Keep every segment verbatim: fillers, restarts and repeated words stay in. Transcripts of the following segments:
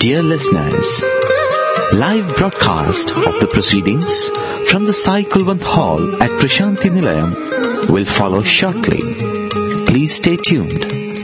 Dear listeners, live broadcast of the proceedings from the Sai Kulwant Hall at Prashanti Nilayam will follow shortly. Please stay tuned.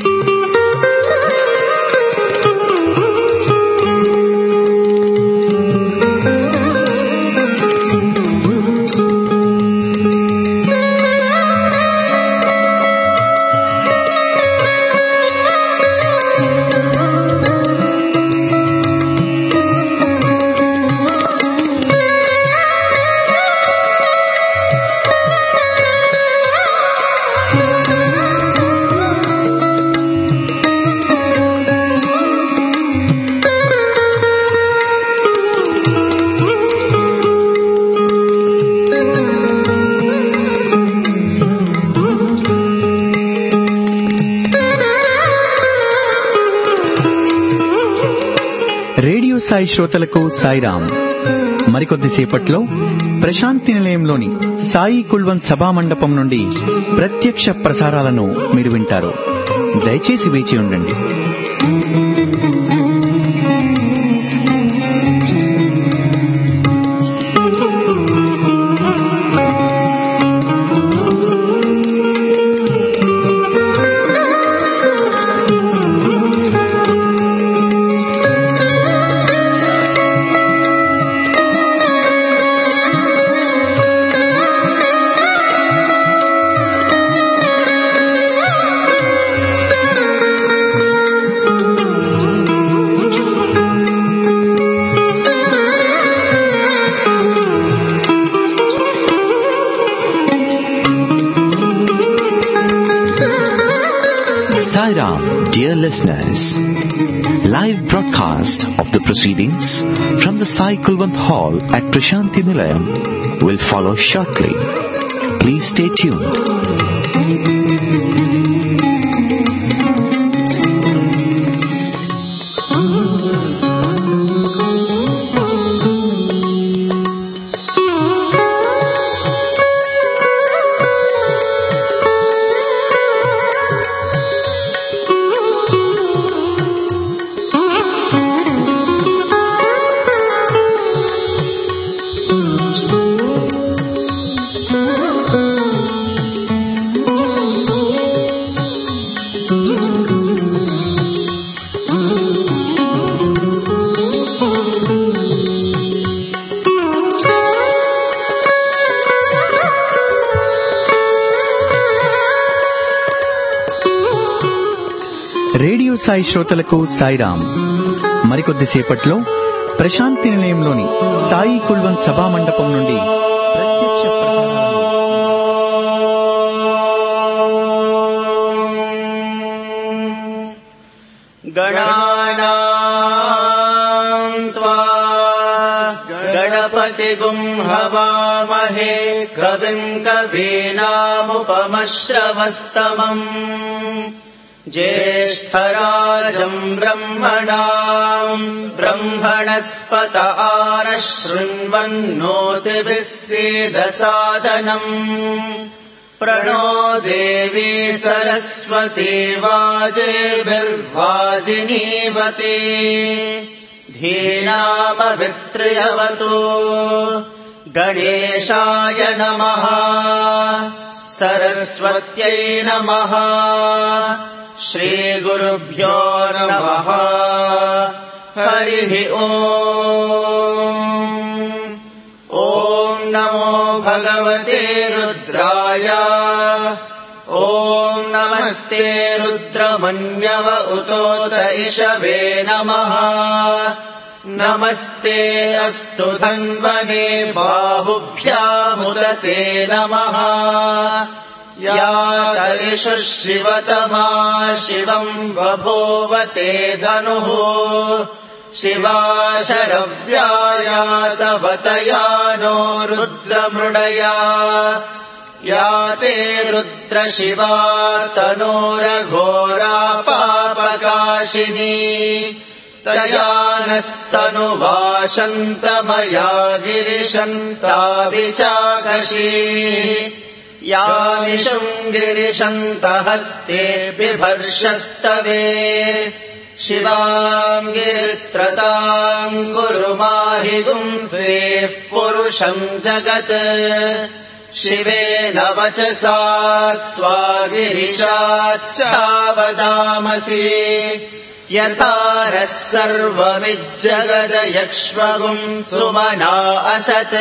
Radio Sai శ్రోతలకు సాయిరాం. మరికొద్దిసేపట్లో ప్రశాంతి నిలయంలోని సాయి కుల్వంత్ సభా మండపం నుండి ప్రత్యక్ష ప్రసారాలను మీరు వింటారు. దయచేసి వేచి ఉండండి. Sairam, dear listeners, live broadcast of the proceedings from the Sai Kulwant Hall at Prashanti Nilayam will follow shortly. Please stay tuned. Radio Sai శ్రోతలకు సాయిరాం. మరికొద్దిసేపట్లో ప్రశాంతి నిలయంలోని సాయి కుల్వంత్ సభా మండపం నుండి ప్రత్యక్ష గణానాం త్వా గణపతిగుం హవామహే కవిం కవీనాముపమశ్రవస్తమం జ్యేష్ఠరాజం బ్రహ్మణాం బ్రహ్మణస్పత ఆనశృణ్వన్నోతిభిः सीदसादनम् प्रणो देवी सरस्वती वाजेभिर्वाजिनीवती धीनामभित्र्यवतु गणेशाय नमः सरस्वत्यै नमः श्रीगुरुभ्यो नमः हरिः ओम् ॐ नमो भगवते रुद्राय ॐ नमस्ते रुद्रमन्यव उतोत इषवे नमः नमस्ते अस्तु धन्वने बाहुभ्यामुदते नमः या तरिषु शिवतमा शिवम् बभूवते धनुः शिवा शरव्याया तवतया नो रुद्रमृडया या ते रुद्रशिवा तनोरघोरा पापकाशिनी तया नस्तनुवाशन्तमया गिरिशन्ताभिचाकशी या विशुम् गिरिशन्तहस्ते बिभर्षस्तवे शिवाम् गिरित्रताम् कुरु माहि गुंसेः पुरुषम् जगत् शिवेन वचसा त्वा गिरिशाच्चावदामसि यथा रः सर्वमिज्जगदयक्ष्मगुम् सुमना असत्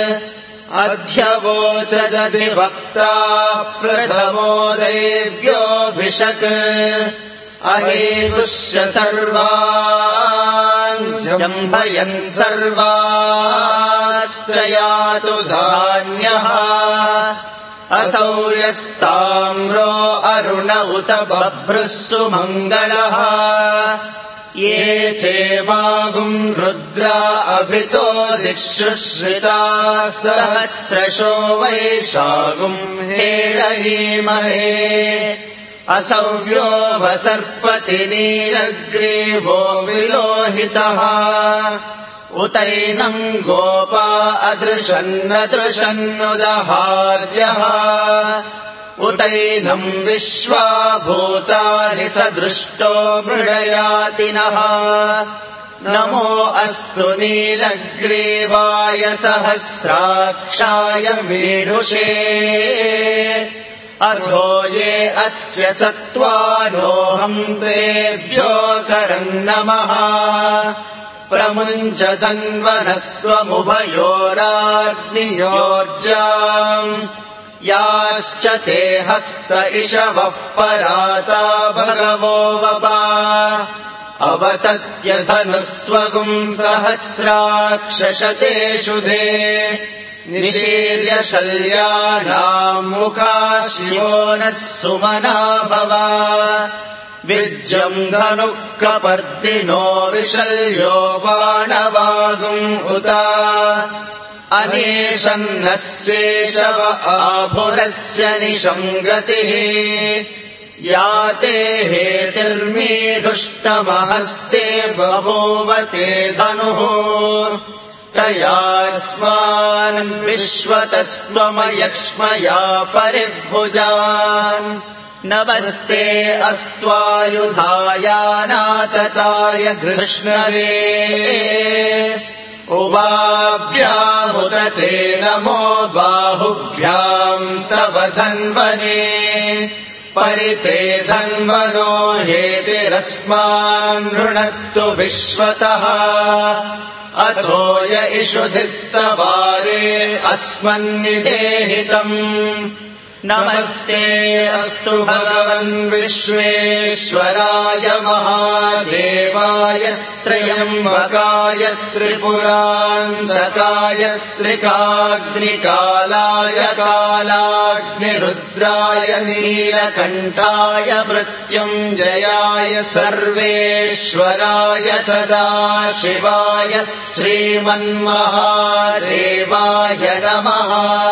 अध्यवोचदधिवक्ता प्रथमो देव्योऽभिषक् अहेतुश्च सर्वान् जम्भयन् सर्वाश्च यातु धान्यः असौ यस्ताम्रो अरुण उत बभ्रुः सुमङ्गलः ये चेवागुम् रुद्रा अभितो दिक्षुश्रिता सहस्रशो वैशागुम् हेळहीमहे असव्यो वसर्पति नीलग्रीवो विलोहितः उतैनम् गोपा अदृशन्नदृशन्नुदहार्यः उतैनम् विश्वा भूतानि सदृष्टो मृडयातिनः नमो अस्तु नीलग्रीवाय सहस्राक्षाय मीढुषे अर्हो ये अस्य सत्त्वानोऽहम् तेभ्यो करम् नमः प्रमुञ्च तन्वनस्त्वमुभयोराग्नियोर्जाम् याश्च ते हस्त इषवः पराता भगवो वपा अवतत्य धनुस्वगुम् सहस्राक्षशते शुधे निशीर्य शल्यानाम् मुखा शिवो नः सुमना भवा विज्जम् धनुः कपर्दिनो विशल्यो बाणवागुम् उता अनेशन्नस्येषव आभुरस्य निशङ्गतिः याते हेतिर्मीढुष्टमहस्ते बभूवते धनुः तयास्मान् विश्वतस्त्वमयक्ष्मया परिभुजान् नमस्ते अस्त्वायुधायानातताय धृष्णवे उभाभ्यामुदते नमो बाहुभ्याम् तव धन्वने परिते धन्वनो हेतिरस्मान् नृणत्तु विश्वतः अतो य इषुधिस्तवारे अस्मन्निदेहितम् नमस्ते अस्तु भगवन् विश्वेश्वराय महादेवाय त्र्यम्बकाय त्रिपुरान्तकाय त्रिकाग्निकालाय कालाग्निरुद्राय नीलकण्ठाय मृत्युञ्जयाय सर्वेश्वराय सदाशिवाय श्रीमन्महादेवाय नमः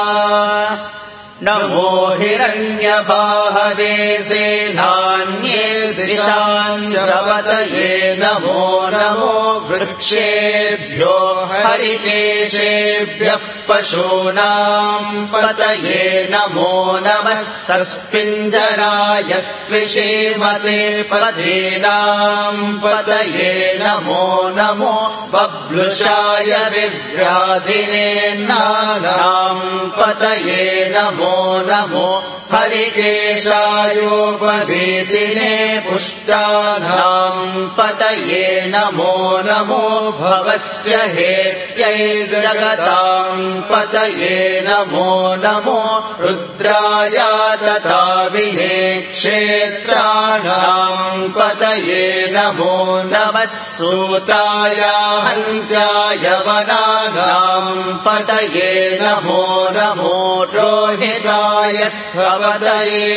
नमो हिरण्यबाहवे सेनान्ये दिशाञ्चपतये नमो नमो वृक्षेभ्यो हरिकेशेभ्यः पशूनाम् पतये नमो नमः सस्पिञ्जराय त्विषीमते पदीनाम् पतये नमो नमो बभ्लुषाय विव्याधिने नानाम् पतये नमो नमो हरिकेशायोपवीतिने पुष्टानाम् पतये नमो नमो भवस्य हेत्यै जगताम् पतये नमो नमो रुद्राय तथा विने क्षेत्राणाम् पतये नमो नमः सूताय हन्त्याय वनानाम् पतये नमो नमो रोहिताय स्भवतये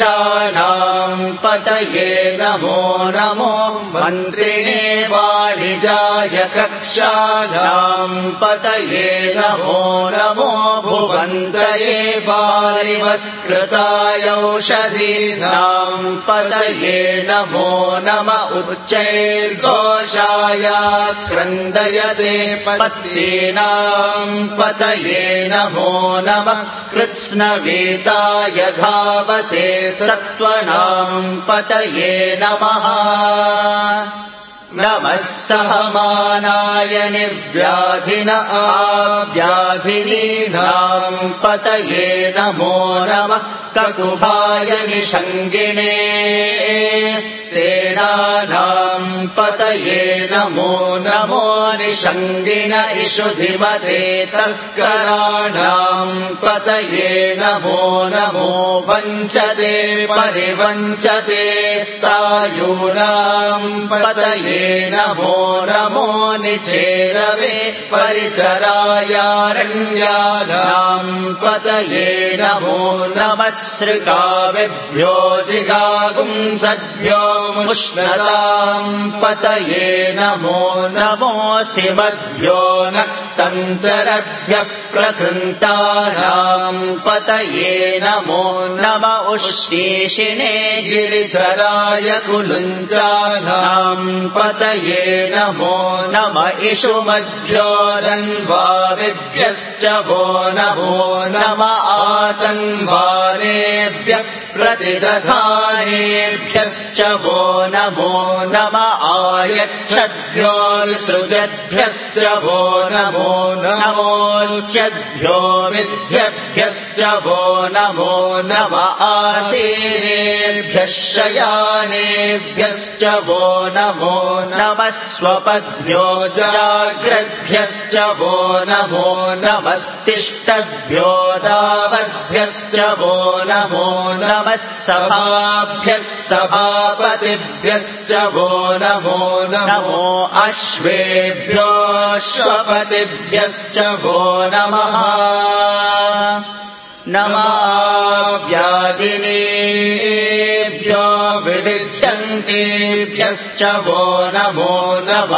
वृक्षाणाम् पतये नमो नमो मन्त्रिणे वाणि निजाय कक्षाणाम् पतये नमो नमो भुवन्तये वारिवस्कृताय औषधीनाम् पतये नमो नम उच्चैर्घोषाय क्रन्दयते पत्नीनाम् पतये नमो नमः कृत्स्नवेताय धावते सत्त्वनाम् पतये नमः नमः सहमानाय निर्व्याधिन आव्याधिनीनाम् पतये नमो नमः ककुभाय निषङ्गिणे स्तेनानाम् पतये नमो नमो निषङ्गिण इषुधिमते तस्कराणाम् पतये नमो नमो वञ्चते परिवञ्चते स्तायूनाम् पतये नमो नमो निचेरवे परिचरायारण्यानाम् पतये नमो नमः श्रिकाविभ्यो जिगागुंसद्भ्यो मुष्णताम् पतये नमो नमोऽसिमद्भ्यो नक्तञ्चरभ्यः प्रकृन्तानाम् पतये नमो नम उष्णीषिणे गिरिचराय कुलुञ्चानाम् पतये नमो नम इषुमद्भ्यो दन्वाविभ्यश्च वो नमो नम आतन्वानेभ्यः प्रतिदधानेभ्यश्च वो नमो नम आयच्छद्भ्यो विसृजद्भ्यश्च वो नमो नमोऽस्यद्भ्यो विद्यभ्यश्च वो नमो नम आसीनेभ्यः शयानेभ्यश्च वो नमो नमः स्वपद्भ्यो जाग्रद्भ्यश्च वो नमो नमस्तिष्ठद्भ्यो दावद्भ्यश्च वो नमो नमः सभाभ्यः सभापतिभ्यश्च वो नमो नमो अश्वेभ्यो अश्वपतिभ्यश्च वो नमः नमाव्यादिनेभ्यो विविध्यन्तेभ्यश्च वो नमो नम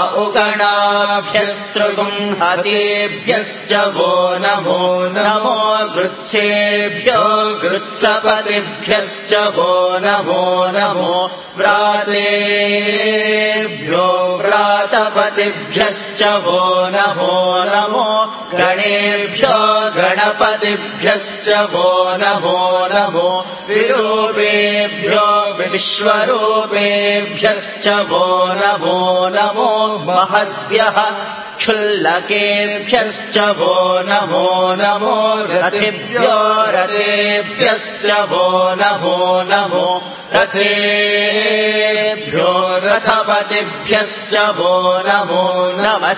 उगणाभ्यस्त्रुगुंहतेभ्यश्च वो नमो नमो गृत्सेभ्यो गृत्सपतिभ्यश्च वो नमो नमो व्रातेभ्यो व्रातपतिभ्यश्च वो नमो नमो गणेभ्यो गणपतिभ्यश्च वो नमो नमो विरूपेभ्यो विश्वरूपेभ्यश्च वो नमो नमो महद्भ्यः क्षुल्लकेभ्यश्च वो नमो नमो रथेभ्यो रथेभ्यश्च वो नमो नमो रथेभ्यो रथपतिभ्यश्च वो नमो नमः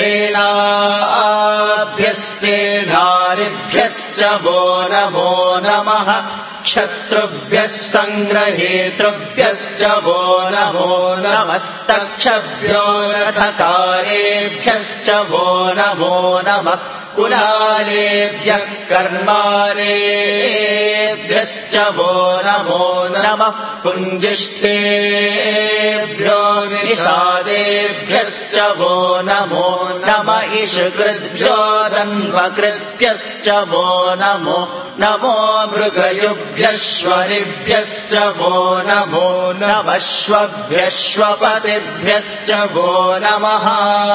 सेनाभ्यस्तेनारिभ्यश्च वो नमो नमः क्षत्रुभ्यः सङ्ग्रहेतृभ्यश्च वो नमो नमस्तक्षभ्यो रथकारेभ्यश्च वो नमो नमः कुलालेभ्यः कर्मारेभ्यश्च वो नमो नमः पुञ्जिष्ठेभ्यो निषादेभ्यश्च वो नमो नम इषुकृद्भ्यो दन्वकृद्भ्यश्च वो नमो नमो मृगयुभ्यश्वरिभ्यश्च वो नमो नमश्वभ्यश्वपतिभ्यश्च वो नमः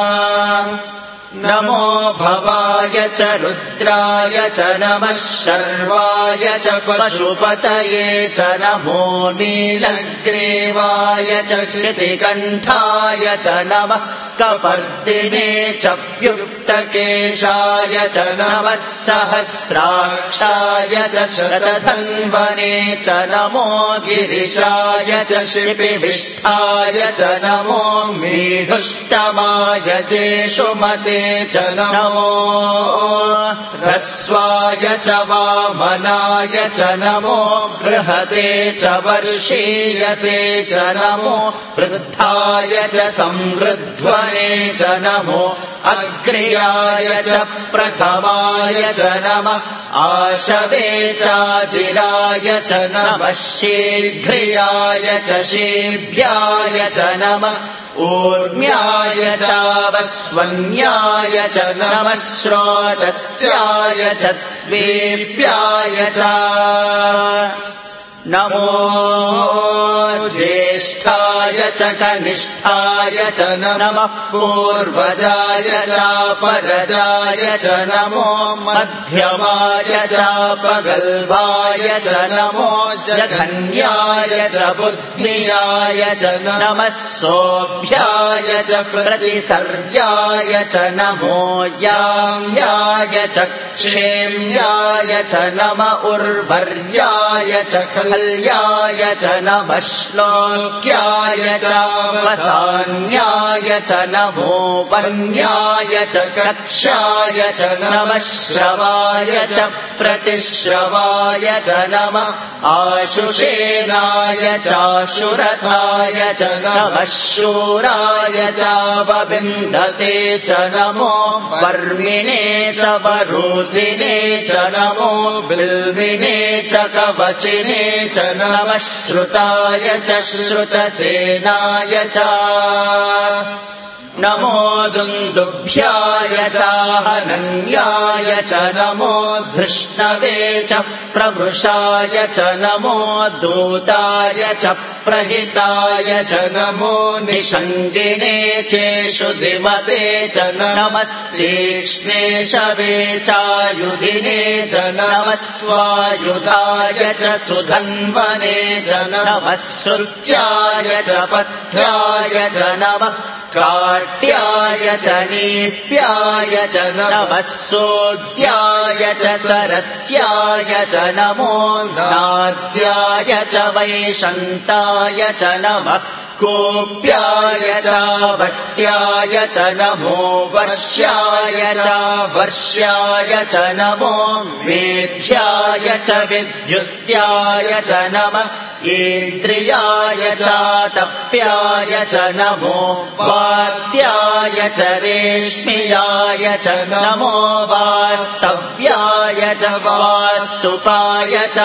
नमो भवाय च रुद्राय च नमः शर्वाय च पशुपतये च नमो नीलग्रीवाय च क्षितिकण्ठाय च नमः कपर्दिने च व्युक्तकेशाय च नमः सहस्राक्षाय च शतधन्वने च नमो गिरिशाय च शिपिविष्ठाय च नमो मीढुष्टमाय जेषुमते च नमो ह्रस्वाय च वामनाय च नमो बृहते च वर्षीयसे च नमो वृद्धाय च समृद्ध्वने च नमो अग्र्याय च प्रथमाय च नमः आशवे चाचिराय च नमः शीघ्रियाय च शीघ्र्याय च नमः ऊर्म्याय चावस्वन्याय च नमः श्रोतस्याय च द्वेप्याय च नमो ज्येष्ठाय च कनिष्ठाय च नमः पूर्वजाय चापरजाय च नमो मध्यमाय चापगल्भाय च नमो जघन्याय च बुद्धियाय च नमः सोऽभ्याय च प्रतिसर्याय च नमो याम्याय च क्षेम्याय च नम उर्वर्याय च खल्याय च नमः श्लोक्याय च वसान्याय च नमो वन्याय च कक्षाय च नमः श्रवाय च प्रतिश्रवाय च नमः आशुषेनाय चाशुरथाय च नमः शूराय चावविन्दते च नमो वर्मिणे च वरुधिने च नमो बिल्विने च कवचिने च नमः श्रुताय च श्रुतसेनाय च नमो दुन्दुभ्याय चाहनन्याय च नमो धृष्णवे च प्रवृषाय च नमो दूताय च प्रहिताय च नमो निषङ्गिने चेषु दिमते च नमस्तीक्ष्णे शवे चायुधिने च नमः स्वायुधाय च सुधन्वने च नमः श्रुत्याय च पथ्याय च नमः काट्याय च नीप्याय च नमः सोद्याय च सरस्याय च नमो नाद्याय च वैशन्ताय च नमः कोप्याय च भट्याय च नमो वर्ष्याय च वर्ष्याय च नमो वेद्याय च विद्युत्याय च नमः इन्द्रियाय च तप्याय च नमो वाद्याय च रेश्मियाय च नमो वास्तव्याय च वास्तुपाय च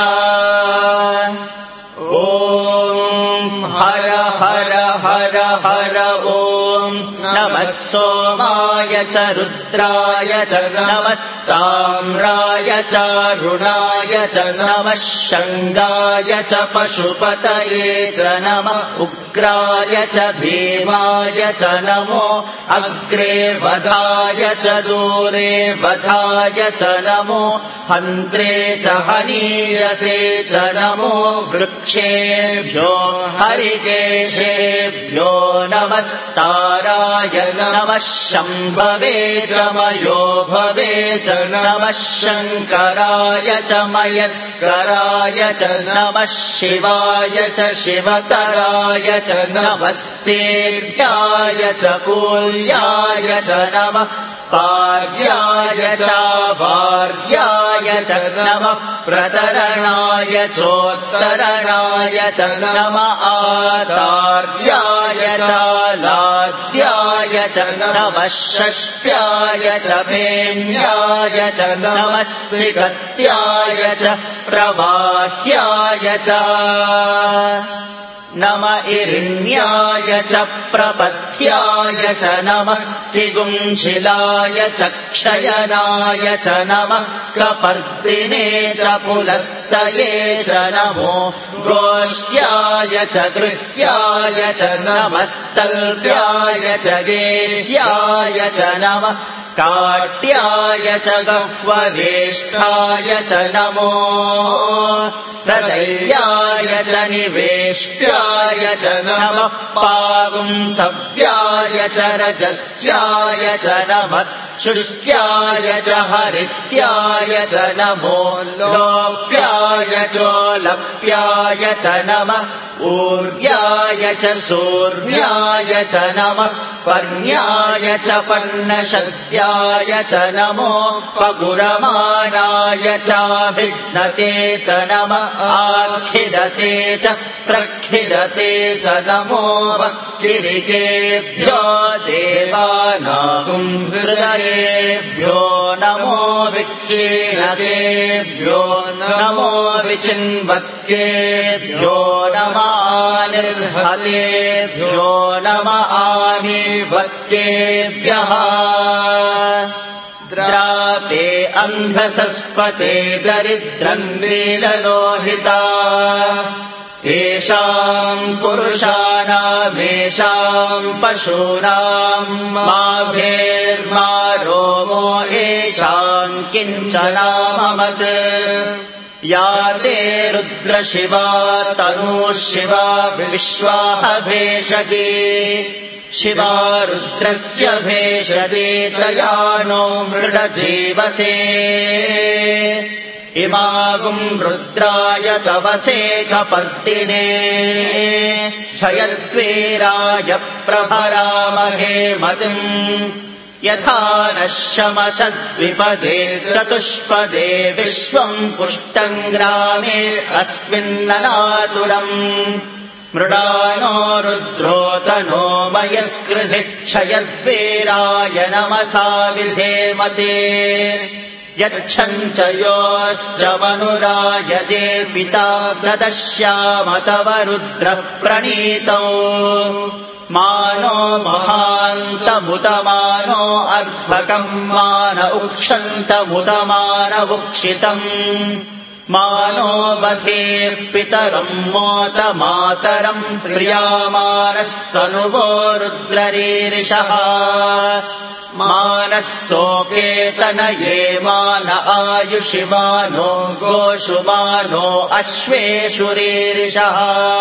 ॐ हर हर हर हर ॐ नमः सोमाय च रुद्राय च नमस्ताम्राय च रुणाय च नमः शङ्गाय च पशुपतये च नमः उग्राय च भीमाय च नमो अग्रे वधाय च दूरे वधाय च नमो हन्त्रे च हनीयसे च नमो वृक्षेभ्यो हरिकेशेभ्यो नमस्ताराय नमः शम्भवे च मयो भवे च नमः शङ्कराय च मयस्कराय च नमः शिवाय च शिवतराय च नमस्तेभ्याय च कूल्याय च नमः पार्याय च वार्याय च नमः प्रतरणाय चोत्तरणाय च नमः आतार्याय च लाद्याय च नमः षष्ट्याय च भेम्याय च नमः सिगत्याय च प्रवाह्याय च नम इरिण्याय च प्रपथ्याय च नमः किगुंशिलाय च क्षयनाय च नमः कपर्दिने च पुलस्तये च नमो गोष्ट्याय च गृह्याय च नमस्तल्प्याय च गेह्याय च नमः काट्याय च गह्वरेष्ठाय च नमो हृदयाय च निवेष्ट्याय च नमः पागुंसव्याय च रजस्याय च नमः शुष्क्याय च हरित्याय च नमो लोप्याय चोलप्याय च नमः ऊर्व्याय च सूर्व्याय च नमः पर्ण्याय च पर्णशद्याय च नमो पगुरमाणाय चाभिघ्नते च नमः आखिडते च प्रखिडते च नमो वक्किरिकेभ्यो देवानागुं हृदयेभ्यो नमो विक्षीणकेभ्यो नमो विचिन्वत्केभ्यो नमः निर्हतेभ्यो नमामि वक्तेभ्यः द्रापे अन्धसस्पते दरिद्रम् नीललोहिता येषाम् पुरुषाणामेषाम् पशूनाम् मा भेर्मा रोमो येषाम् किञ्चनाममत् या ते रुद्रशिवा तनुः शिवा विश्वाः भेषजे शिवा रुद्रस्य भेषजे तया नो मृडजीवसे इमागुम् रुद्राय तवसे कपर्दिने क्षयद्वीराय प्रभरामहे मतिम् यथा नः शमशद्विपदे चतुष्पदे विश्वम् पुष्टम् ग्रामे अस्मिन्ननातुरम् मृडानो रुद्रोतनो मयस्कृधि क्षयद्वीराय नमसा विधेमते यच्छञ्च योश्च मनुरायजे पिता प्रदश्याम तव रुद्रः प्रणीतौ मानो महान्तमुतमानो अर्भकम् मान उक्षन्तमुतमान उक्षितम् मानो बधे पितरम् मोत मातरम् प्रियामानस्तनुवो रुद्ररीरिषः मानस्तोकेतनये मान आयुषि मानो गोषु मानो अश्वेषु रीरिषः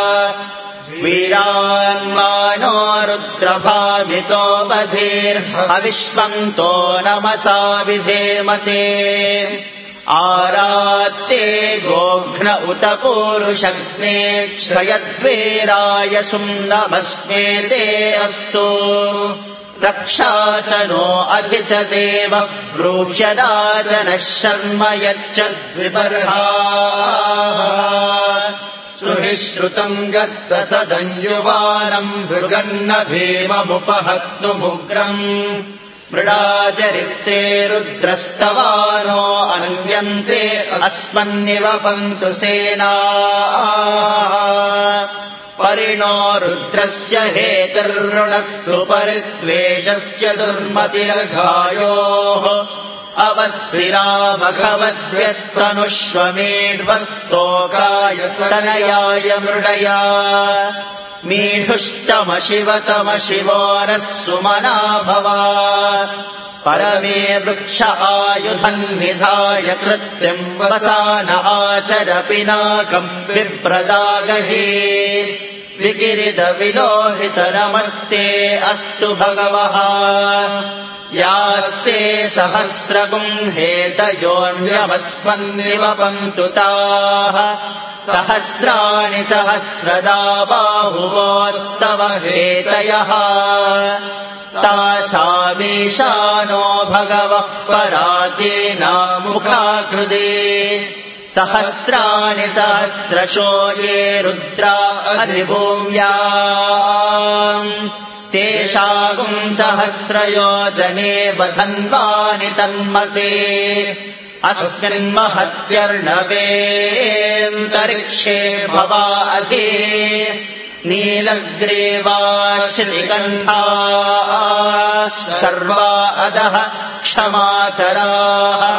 वीरान्मानो रुद्रभामितो बधीर्हविष्मन्तो नमसा विधेमते आरात्ते गोघ्न उत पूरुषग्ने क्षयद्वीराय सुम्नमस्मे ते अस्तु रक्षासनो अधि च देव ब्रूह्यदाजनः शर्म यच्चद्विबर्हाः सुहि श्रुतम् गर्तसदञ्जुवानम् भृगन्न भीममुपहत्तुमुग्रम् मृडाचरित्रे रुद्रस्तवानो अन्यन्ते अस्मन्निव पन्तु सेनाः परिणो रुद्रस्य हेतुर्ऋणत्तु परिद्वेषस्य दुर्मतिरघायोः अवस्थिरा भगवद्भ्यस्तनुष्वमीढ्वस्तोकाय तनयाय मृडया मीढुष्टमशिवतम शिवो नः सुमना भवा परमे वृक्ष आयुधम् निधाय कृत्रिम् वसान आचर पिनाकम् विप्रदागहि विकिरित विलोहित नमस्ते अस्तु भगवः यास्ते सहस्रगुम् हेतयोऽन्यमस्मन्निव पन्तु ताः सहस्राणि सहस्रदा बाहुवोस्तव हेतयः तासामीशानो भगवः पराचीनामुखाकृते सहस्राणि सहस्रशो ये रुद्रा अधिभूम्याम् तेषागुम् सहस्रयोजने बधन्वानि तन्मसे अस्मिन्महत्यर्णवेऽन्तरिक्षे भवा अधि नीलग्रीवाश्रिकण्ठाः सर्वा अधः क्षमाचराः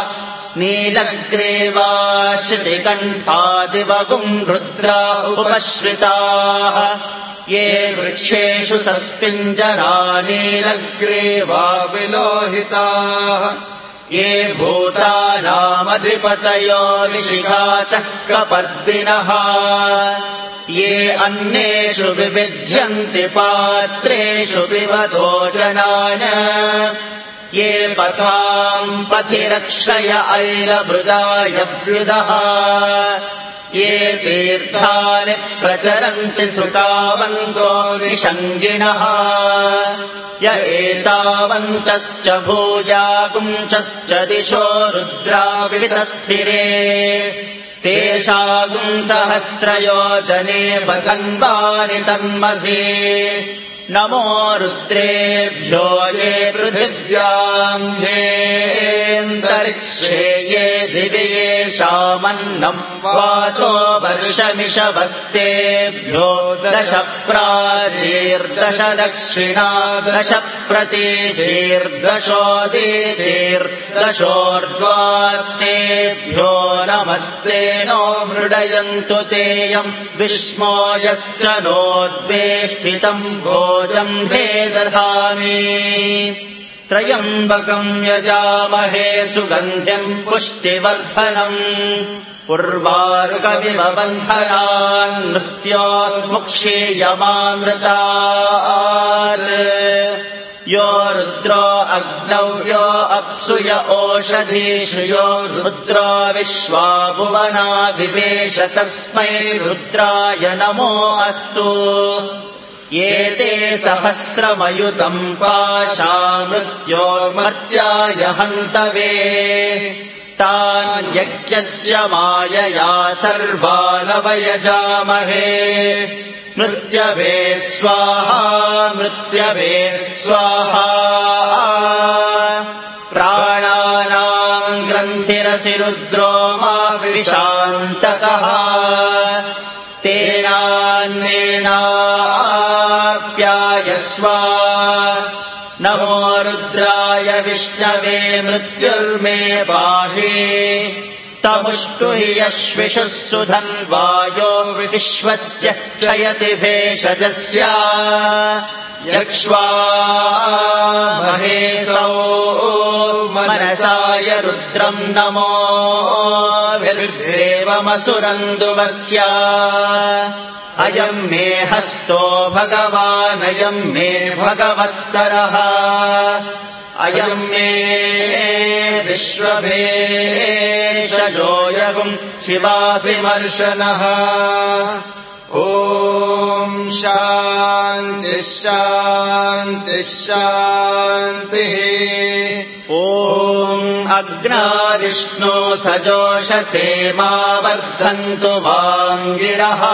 नीलग्रीवाश्रिकण्ठादिवगुम् रुद्रा उपश्रिताः ये वृक्षेषु सस्पिञ्जरा नीलग्रीवा विलोहिताः ये भूतानामधिपतयो ऋषिकासः कपर्दिनः ये अन्नेषु विविध्यन्ति पात्रेषु पिबतो जनान् ये पथाम् पथि रक्षय ऐलभृदाय व्युदः ये तीर्थानि प्रचरन्ति सुतावन्तो निषङ्गिणः य एतावन्तश्च भूयागुञ्चश्च दिशो रुद्रा विवितस्थिरे तेषागुम् सहस्रयोजने बधन्वानि तन्मसि नमो रुद्रेभ्यो ये पृथिव्याम् ये येऽन्तरिक्षे ये दिवि येषामन्नम् वाचो वर्षमिषवस्तेभ्यो दश प्राचीर्दश दक्षिणा दश प्रतीचीर्दशोदीचीर्दशोर्ध्वास्तेभ्यो नमस्ते नो मृडयन्तु तेयम् विष्मो यश्च नोद्वेष्टितम् भोजम् हे दधामि त्रयम्बकम् यजामहे सुगन्ध्यम् पुष्टिवर्धनम् उर्वारुकमिव बन्धनान् मृत्योन्मुक्षीयमामृतात् यो रुद्रो अग्नौ यो अप्सुय ओषधीषु यो रुद्रो विश्वा भुवना विवेश तस्मै रुद्राय नमो अस्तु एते सहस्रमयुतम् पाशा मृत्योर्मर्त्याय हन्तवे तान् यज्ञस्य मायया सर्वानवयजामहे मृत्यवे स्वाहा मृत्यवे स्वाहा प्राणानाम् ग्रन्थिरसि रुद्रो मा विशान्तकः तेनान्नेनाप्यायस्व नमो रुद्राय विष्णवे मृत्युर्मे पाहि तमुष्टु हि यश्विषुः सुधन्वायो विश्वस्य क्षयति भेषजस्य यक्ष्वा महेशौ मनसाय रुद्रम् नमो विर्देवमसुरन्दुवस्य अयम् मे हस्तो भगवानयम् मे भगवत्तरः अयम् मे विश्वभेषजोऽयम् शिवाभिमर्शनः ॐ शान्तिः शान्तिः शान्तिः ॐ अग्ना विष्णो सजोषसे मा वर्धन्तु वाङ्गिरः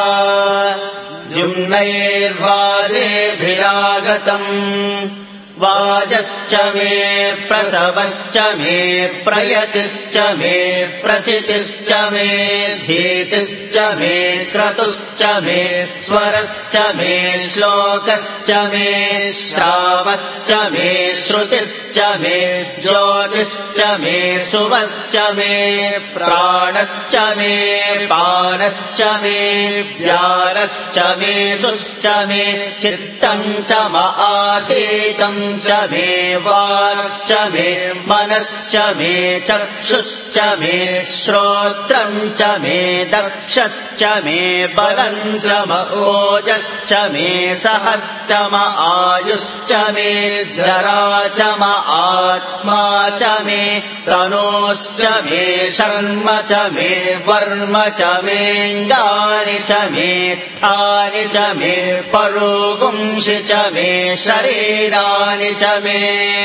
जुम्नैर्वाजेभिरागतम् वाजश्च मे प्रसवश्च मे प्रयतिश्च मे प्रसितिश्च मे धीतिश्च मे क्रतुश्च मे स्वरश्च मे श्लोकश्च मे श्रावश्च मे श्रुतिश्च मे ज्योतिश्च मे सुवश्च मे प्राणश्च मे पानश्च मे व्यानश्च मे सुश्च मे चित्तम् च म आतीतम् च मे वाक् मे मनश्च मे चक्षुश्च मे श्रोत्रम् च मे दक्षश्च मे बलम् च म ओजश्च मे सहश्च म आयुश्च मे जरा च म आत्मा च मे तनोश्च मे शर्म च मे वर्म च मेऽङ्गानि च मे स्थानि च मे परोगुंषि च मे शरीराणि च मे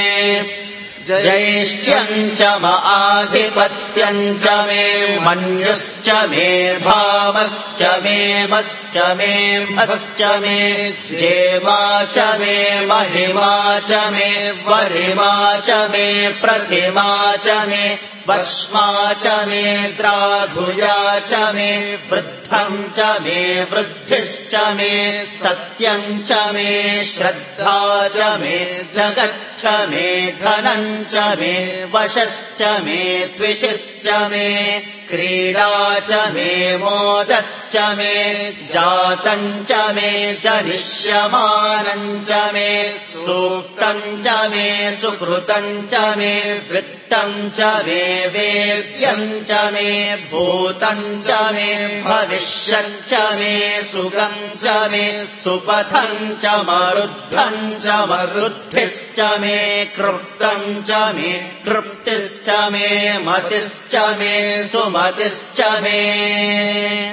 जैष्ठ्यम् च म आधिपत्यम् च मे मन्युश्च मे भामश्च मे मश्च मे मश्च मे जेमा च मे महिमा च मे वरिमा च मे प्रतिमा च मे वर्ष्मा च मे द्राघुया च मे वृद्धम् च मे वृद्धिश्च मे सत्यम् च मे श्रद्धा च मे जगच्च मे धनम् च मे वशश्च मे द्विषश्च मे क्रीडा च मे मोदश्च मे जातम् च मे जनिष्यमानम् च मे सूक्तम् च मे सुकृतम् च मे वृत्तम् च मे वेद्यम् च मे भूतम् च मे भविष्यम् च मे सुगम् च मे सुपथम् च मरुद्धम् च मरुद्धिश्च मे कृप्तम् च मे तृप्तिश्च मे मतिश्च मे सुमतिश्च मे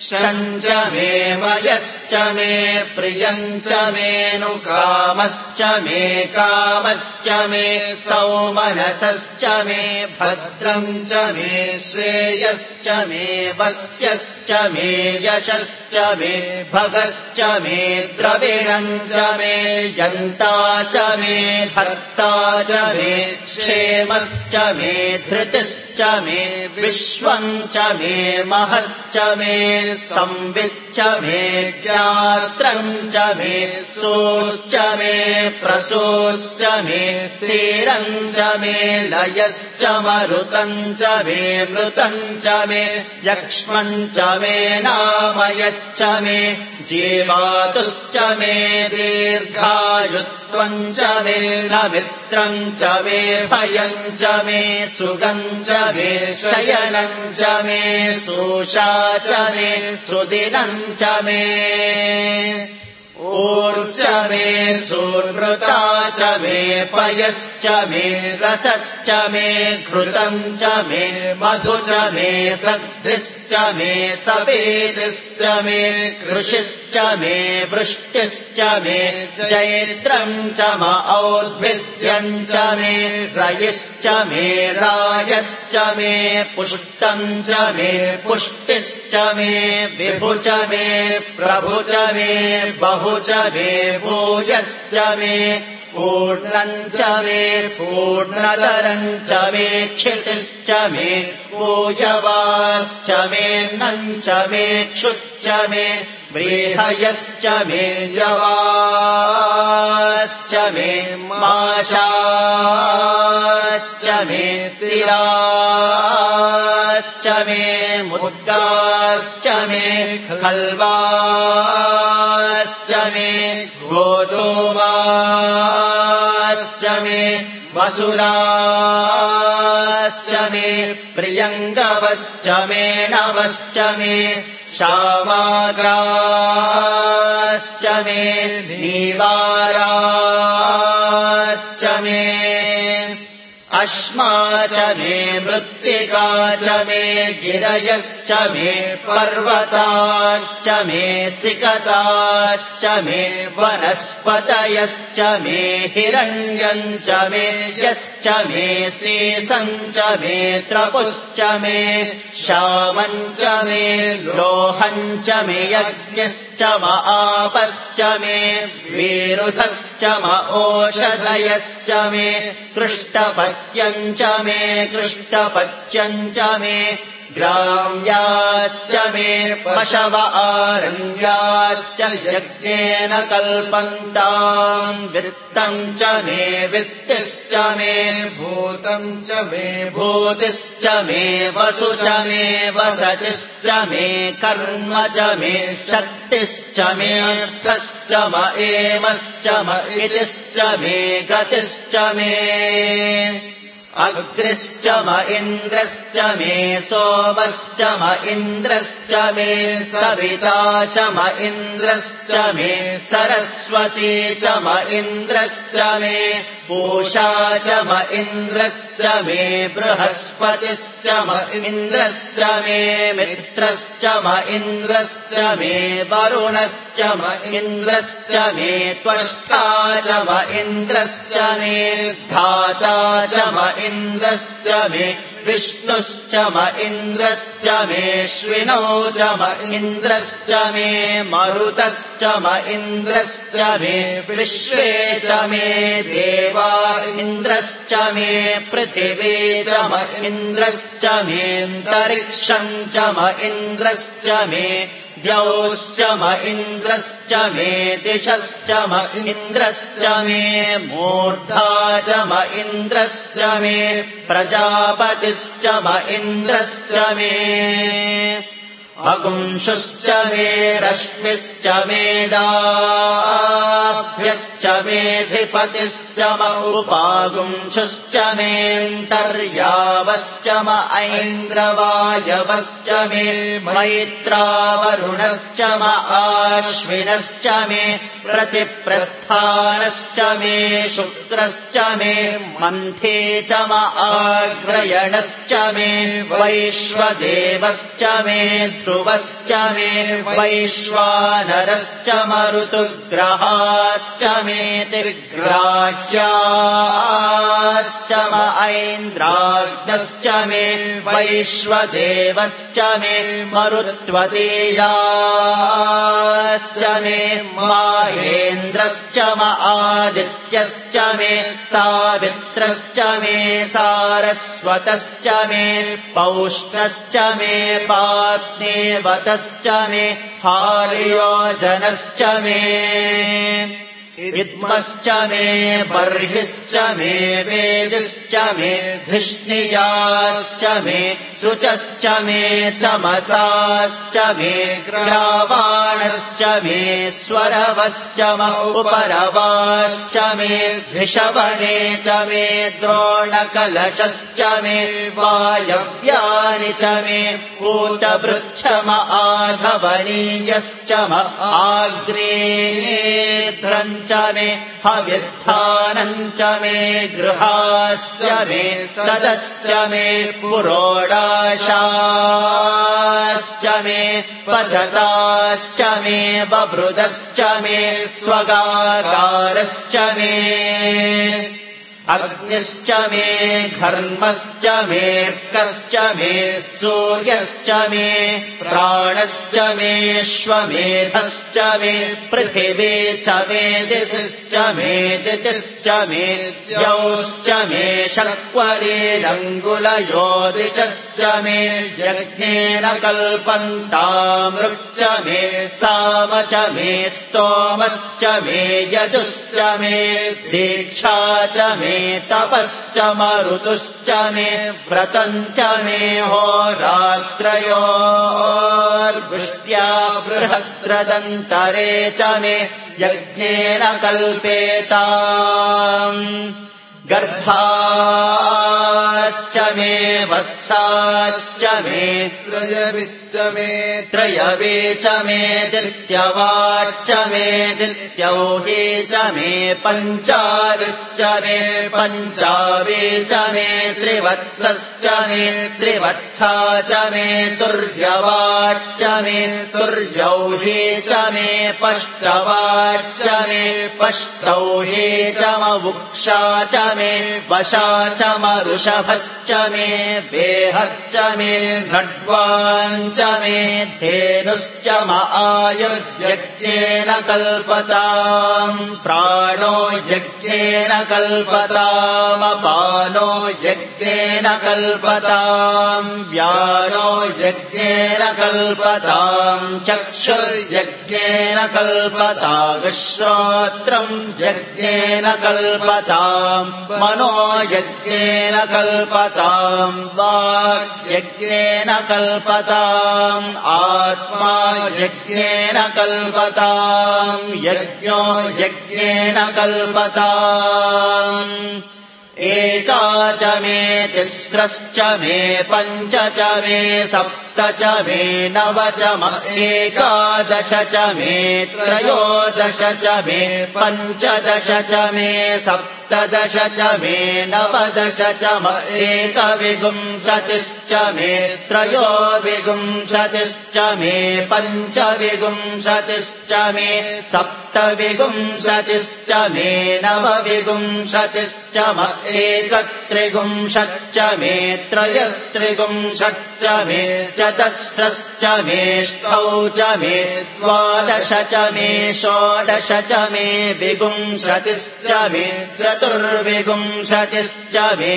शञ्च मे मयश्च मे प्रियञ्च मेऽनुकामश्च मे कामश्च मे सौमनसश्च मे भद्रम् च मे श्रेयश्च मे वस्यश्च मे यशश्च मे भगश्च मे द्रविणम् च मे यन्ता च मे धर्ता च मे क्षेमश्च मे धृतिश्च मे विश्वम् च मे महश्च मे संविच्च मे ज्ञात्रम् च मे सोश्च मे प्रसोश्च मे सीरम् च मे लयश्च मरुतम् च मे मृतम् च मे यक्ष्मम् च मे नामयच्च मे जीवातुश्च मे दीर्घायुत्वम् च मे नमित्रम् च मे भयम् च मे सुगम् च मे शयनम् च मे सोषा च मे सुदिनम् च मे ऊर्च मे सुहृता च मे पयश्च मे रसश्च मे घृतम् च मे मधु च मे सद्धिश्च मे सवेदिश्च मे कृषिश्च मे वृष्टिश्च मे जैत्रम् च म औद्भिद्यम् च मे रयिश्च मे रायश्च मे पुष्टम् च मे पुष्टिश्च मे विभु च मे प्रभु च मे बहु च मे भूयश्च मे पूर्णम् च मे पूर्णतरम् च मे क्षितिश्च मे भूयवाश्च मे नम् च मे क्षुच्च मे व्रीहयश्च मे यवाश्च मे माशाश्च मे तिराश्च मे मुद्गाश्च मे खल्वाश्च मे गोधूमाश्च मे वसुराश्च मे प्रियङ्गवश्च मे नवश्च मे श्यामाग्राश्च मे नीवाराश्च मे अश्मा च मे मृत्तिका च मे गिरयश्च मे पर्वताश्च मे सिकताश्च मे वनस्पतयश्च मे हिरण्यम् च मे यश्च मे शेषम् च मे त्रपुश्च मे श्यामम् च मे लोहम् च मे यज्ञश्च म आपश्च मे विरुधश्च म ओषधयश्च मे कृष्टपत्यम् च मे कृष्टपत्यम् च मे ग्राम्याश्च मे पशव आरण्याश्च यज्ञेन कल्पन्ताम् वित्तम् च मे वित्तिश्च मे भूतम् च मे भूतिश्च मे वसु च मे वसतिश्च मे कर्म च मे शक्तिश्च मे अर्थश्च म एमश्च म इतिश्च मे गतिश्च मे अग्निश्च म इन्द्रश्च मे सोमश्च म इन्द्रश्च मे सविता च म इन्द्रश्च मे सरस्वती च म इन्द्रश्च मे पूषा च म इन्द्रश्च मे बृहस्पतिश्च म इन्द्रश्च मे मित्रश्च म इन्द्रश्च मे वरुणश्च म इन्द्रश्च मे त्वष्टा च म इन्द्रश्च मे धाता च म इन्द्रश्च मे विष्णुश्च म इन्द्रश्च मे श्विनौ च म इन्द्रश्च मे मरुतश्च म इन्द्रश्च मे विश्वे च मे देवा इन्द्रश्च मे पृथिवी च म इन्द्रश्च मेऽन्तरिक्षम् च म इन्द्रश्च मे द्यौश्च म इन्द्रश्च मे दिशश्च म इन्द्रश्च मे मूर्धा च म इन्द्रश्च मे प्रजापतिश्च म इन्द्रश्च मे अगुंशुश्च मे रश्मिश्च मेदाभ्यश्च मेऽधिपतिश्च म उपागुंशुश्च मेऽन्तर्यावश्च म ऐन्द्रवायवश्च मे मैत्रावरुणश्च म आश्विनश्च मे प्रतिप्रस्थानश्च मे शुक्रश्च मे मन्थे च म आग्रयणश्च मे वैश्वदेवश्च मे वैष्णवश्च मे वैश्वानरश्च मरुतुग्रहाश्च मे तिर्ग्राह्याश्च म ऐन्द्राग्नश्च मे वैश्वदेवश्च मे मरुत्वदेयाश्च मे माहेन्द्रश्च म आदित्यश्च मे सावित्रश्च मे सारस्वतश्च मे पौष्णश्च मे पात्नेवतश्च मे हार्योजनश्च मे विद्मश्च मे बर्हिश्च मे वेदिश्च मे धिष्णियाश्च मे शुचश्च मे चमसाश्च मे ग्रावाणश्च मे स्वरवश्च म उपरवाश्च मे ऋषवने च मे द्रोणकलशश्च मे वायव्यानि च मे कूटवृच्छ म आधवनीयश्च म आग्नेयेऽध्रम् च मे हविद्धानम् च मे गृहाश्च मे सदश्च मे पुरोडाशाश्च मे पजताश्च मे बभृदश्च मे स्वगाकारश्च मे अग्निश्च मे घर्मश्च मेऽर्कश्च मे सूर्यश्च मे प्राणश्च मे श्वमेधश्च मे पृथिवी च मे दितिश्च मे दितिश्च मे द्यौश्च मे शक्वरीरङ्गुलयोदिशश्च मे यज्ञेन कल्पन्तामृक् च मे साम च मे स्तोमश्च मे यजुश्च मे दीक्षा च मे तपश्च मरुतुश्च मे व्रतम् च मे होरात्रयोर्वृष्ट्या बृहद्रदन्तरे च मे यज्ञेन कल्पेताम् गर्भाश्च मे वत्साश्च मे त्रयविश्च मे त्रयवे च मे दित्यवाच्च मे दित्यौहे च मे पञ्चाविश्च मे पञ्चावे च मे त्रिवत्सश्च मे त्रिवत्सा च मे तुर्यवाच्च मे तुर्यौहे च मे पष्टवाच्च मे पष्टौहे च मवुक्षा च मे वशा च मरुषभश्च मे वेहश्च मे नड्वाञ्च मे धेनुश्च म आयुर्यज्ञेन कल्पताम् प्राणो यज्ञेन कल्पताम् अपानो यज्ञेन कल्पताम् व्यानो यज्ञेन कल्पताम् चक्षुर्यज्ञेन कल्पताम् श्रोत्रम् यज्ञेन कल्पताम् मनो यज्ञेन कल्पताम् वाक् यज्ञेन कल्पताम् आत्मा यज्ञेन कल्पताम् यज्ञो यज्ञेन कल्पताम् एका च मे तिस्रश्च मे पञ्च च मे सप्त च मे नव च म एकादश च मे त्रयोदश च मे पञ्चदश च मे सप्तदश च मे नवदश च म एकविंशतिश्च मे त्रयोविंशतिश्च मे पञ्चविंशतिश्च मे सप्तविंशतिश्च मे नवविंशतिश्च म एकत्रिंशच्च मे त्रयस्त्रिंशच्च मे चतस्रश्च मेष्ठौ च मे द्वादश च मे षोडश च मे विंशतिश्च मे चतुर्विंशतिश्च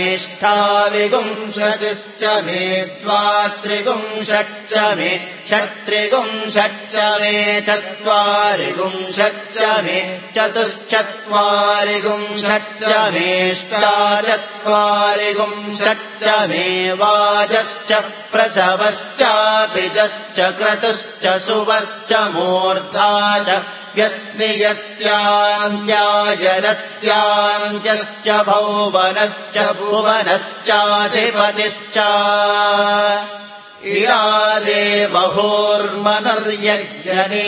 मेष्ठाविंशतिश्च मे द्वात्रिंशच्च मे षट्त्रिंशच्च मे चत्वारिंशच्च मे चतुश्चत्वारिंशच्च मेष्टाचत्वारिंशच्च मे वाजश्च प्रसवश्चाभिजश्च क्रतुश्च सुवश्च मूर्धा च यस्मियस्त्यान्त्यायनस्त्यान्त्यश्च भौवनश्च भुवनश्चाधिपतिश्च इरादेवभूर्मनुर्यज्ञने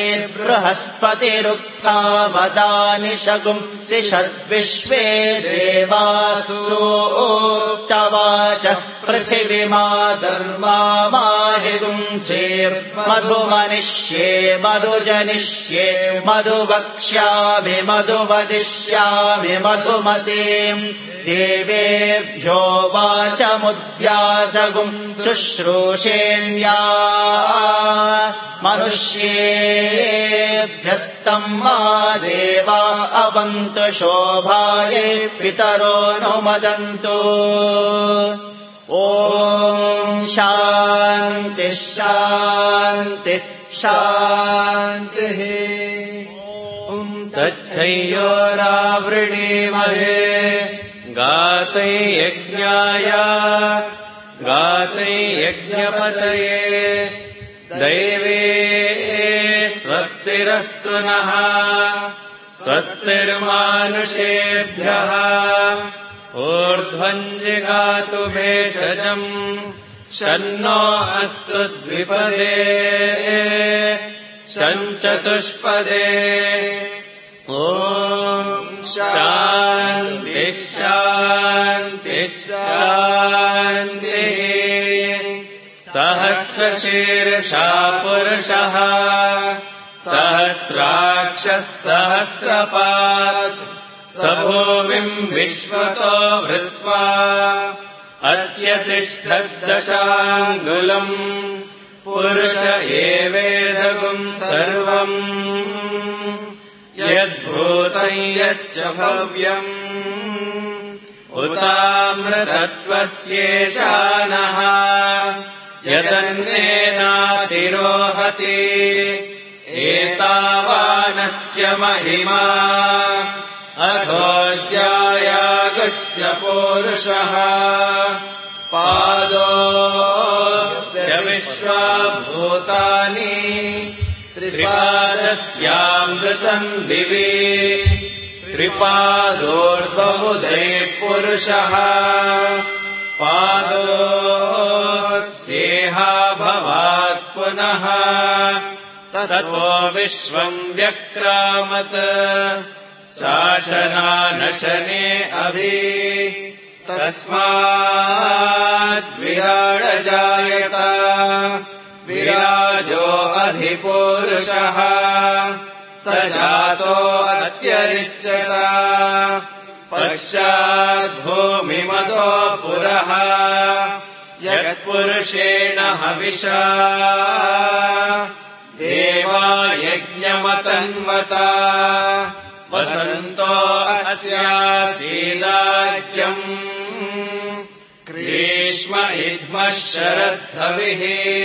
बृहस्पतिरुक्थामदानि शगुंसि षद्विश्वे देवासुरोक्तवाच पृथिवीमाधर्मामाहिदुंसेर्मधुमनिष्ये मधुजनिष्ये मधुवक्ष्यामि मधुवदिष्यामि मधुमतीम् देवेभ्यो वाचमुद्यासगुम् शुश्रूषेण्या मनुष्येभ्यस्तम् मा देवा अवन्तु शोभाये पितरो नुमदन्तु। ॐ शान्ति शान्ति शान्तिः। तच्छयोरावृणीमहे गातै यज्ञाय गातै यज्ञपतये दैवे स्वस्तिरस्तु नः स्वस्तिर्मानुषेभ्यः ऊर्ध्वम् जिगातु भेषजम् शन्नो अस्तु द्विपदे शञ्चतुष्पदे। ॐ शान्ति शान्ति शान्तिः। सहस्रशीर्षा पुरुषः सहस्राक्षः सहस्रपात् स भूमिम् विश्वतो वृत्वा अत्यतिष्ठद्दशाङ्गुलम् पुरुष एवेदगुम् सर्वम् यद्भूतम् यच्च भव्यम् उतामृतत्वस्येषानः यदन्नेनातिरोहति एतावानस्य महिमा अघोऽध्यायागस्य पूरुषः पादोऽस्य विश्वाभूतानि त्रिपादस्यामृतम् दिवि त्रिपादोर्बहुधैः पुरुषः पादोऽस्येहा भवात् पुनः ततो विश्वम् व्यक्रामत् शासनानशने अभि तस्माद्विराडजायत विराजो अधिपूरुषः स जातो अत्यरिच्यत पश्चाद्भूमिमदो पुरः यत्पुरुषेण हविषा देवा यज्ञमतन्वता वसन्तो अस्यासीराज्यम् ग्रीष्म इद्मः शरद्धविः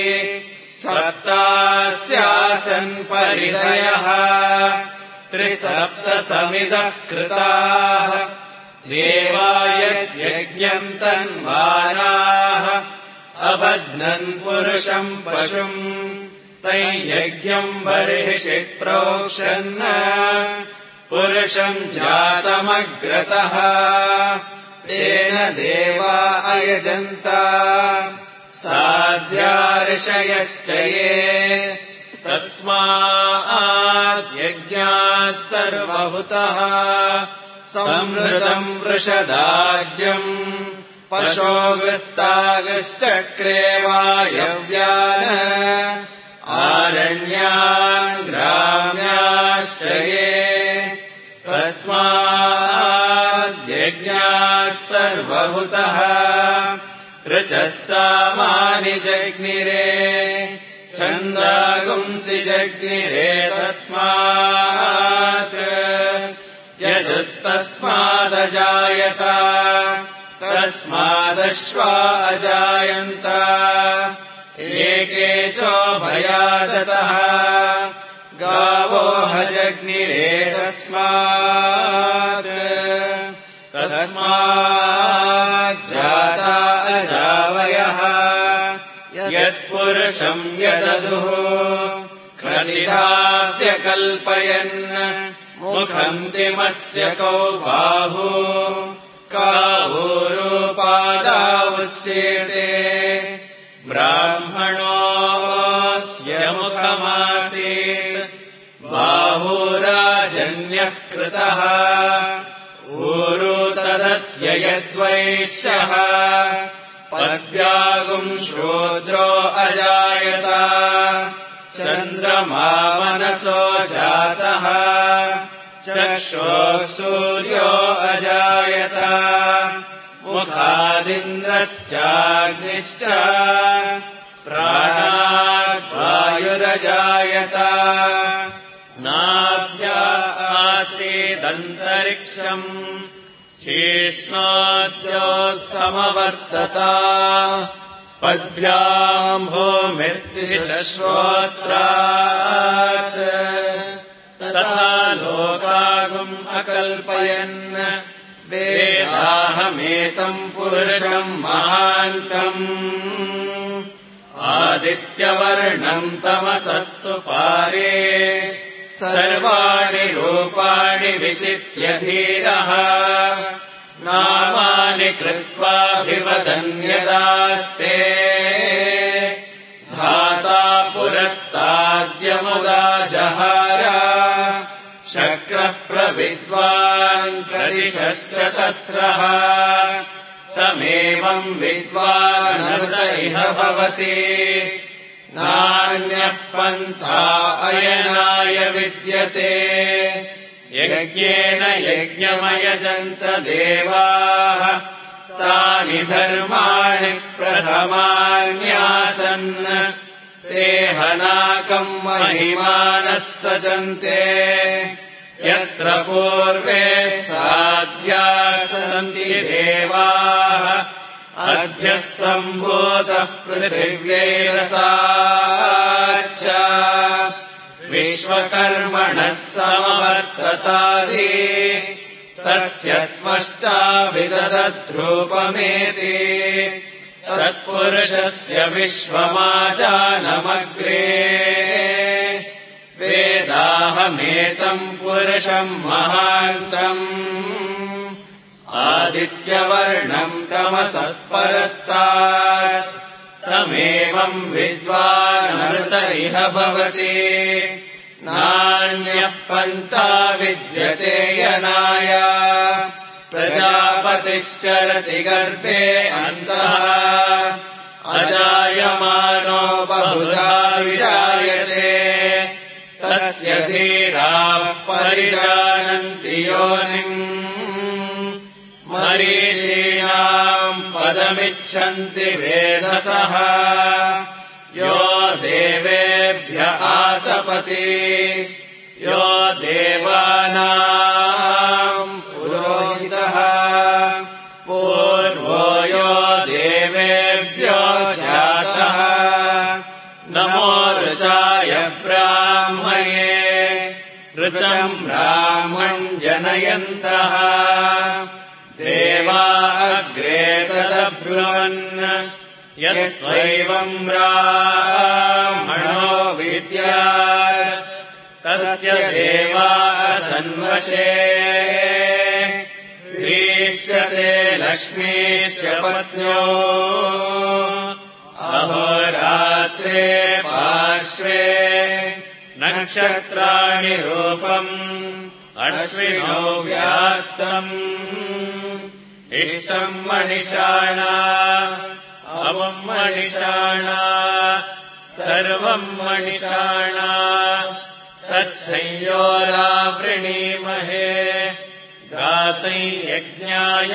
सप्तास्यासन् परिदयः त्रिसप्तसमिदः कृताः देवा यज्ञम् तन्वानाः अबध्नन् पुरुषम् पशुम् तैयज्ञम् बर्हिषि प्रोक्षन् पुरुषम् जातमग्रतः तेन देवा अयजन्त साध्यार्षयश्च ये तस्माद्यज्ञाः सर्वहुतः संवृतम् वृषदाज्यम् पशोगस्तागश्चक्रे वायव्यान् आरण्यान् ग्राम्याश्च ये तस्माद्यज्ञाः सर्वहुतः ऋचः सामानि जग्निरे छन्दागुंसि जग्निरे तस्मात् यजुस्तस्मादजायत तस्मादश्वा अजायन्त एके चोभयाजतः गावो हजग्निरे तस्मात् तस्माज्जाता अजावयः यत्पुरुषम् यदधुः खलिताव्यकल्पयन् मुखम् तिमस्य कौ बाहु कावूरूपादा उच्येते ब्राह्मणोऽस्य मुखमासीत् बाहुराजन्यः कृतः ऊरू तदस्य यद्वैश्यः पद्भ्यागुम् शूद्रो अजायत चन्द्रमा मनसो जातः चक्षुः सूर्यो अजायत मुखादिन्द्रश्चाग्निश्च प्राणाद्वायुरजायत नाभ्या आसीदन्तरिक्षम् शीष्णाद्योः समवर्तत पद्भ्याम् भूमिर्दिशश्रोत्रात् तथा लोकागुम् अकल्पयन् वेदाहमेतम् पुरुषम् महान्तम् आदित्यवर्णम् तमसस्तु पारे सर्वाणि रूपाणि विचित्य धीरः नामानि कृत्वाभिवदन्यदास्ते धाता पुरस्ताद्यमुदा जहार शक्रः प्रविद्वान् प्रतिशस्रतस्रः तमेवम् विद्वानमृत इह भवति नान्यः पन्था अयनाय विद्यते यज्ञेन यज्ञमयजन्त देवाः तानि धर्माणि प्रथमान्यासन् ते हनाकम् महिमानः सजन्ते यत्र पूर्वे साध्याः सन्ति देवाः अभ्यः सम्भूतः पृथिव्यैरसाच्च विश्वकर्मणः समवर्ततादि तस्य त्वष्टा विदधद्रूपमेति तत्पुरुषस्य विश्वमाजानमग्रे वेदाहमेतम् पुरुषम् महान्तम् आदित्यवर्णम् तमसः परस्तात् तमेवम् विद्वानमृत इह भवति नान्यः पन्था विद्यते यनाय प्रजापतिश्चरति गर्भे अन्तः अजायमानो बहुधा विजायते तस्य धीराः परिजानन्ति योनिम् मरीचीनाम् पदमिच्छन्ति वेदसः यो देवेभ्य आतपति यो देवानाम् पुरोहितः पूर्वो यो देवेभ्यो जातः नमो ऋचाय ब्राह्मये ऋचम् ब्राह्मञ्जनयन्तः देवा अग्रे तदब्रुवन् यस्त्वैवम् ब्राह्मणो विद्यात् तस्य देवा असन्वशे वीक्ष्यते लक्ष्मीश्च पत्न्यो अहोरात्रे पार्श्वे नक्षत्राणि रूपम् अश्विनो व्यात्तम् इष्टम् मनिषाणा अवम् मनिषाणा सर्वम् मनिषाणा तत्संयोरावृणीमहे गातै यज्ञाय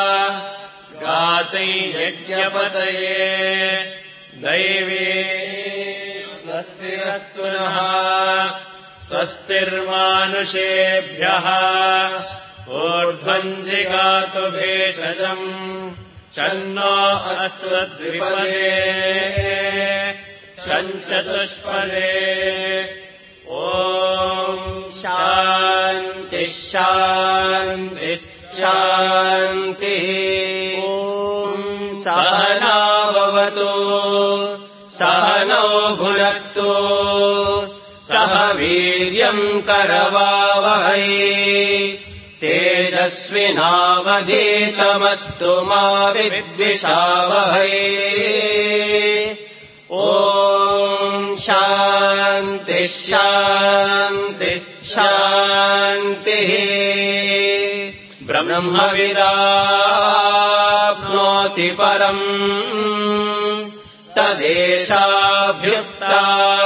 गातै यज्ञपतये दैवी स्वस्तिरस्तु नः स्वस्तिर्मानुषेभ्यः ऊर्ध्वम् जिगातु भेषजम् शन्नो अस्तु द्विपदे शञ्चतुष्पदे ॐ शान्तिः शान्तिः शान्तिः ॐ सहना भवतु सहनौ भुनक्तु सह वीर्यम् करवावहै तेजस्विनावधीतमस्तु मा विद्विषावहै ॐ शान्तिः शान्तिः शान्तिः ब्रह्मविदाप्नोति शक्नोति परम् तदेशाभ्युक्ता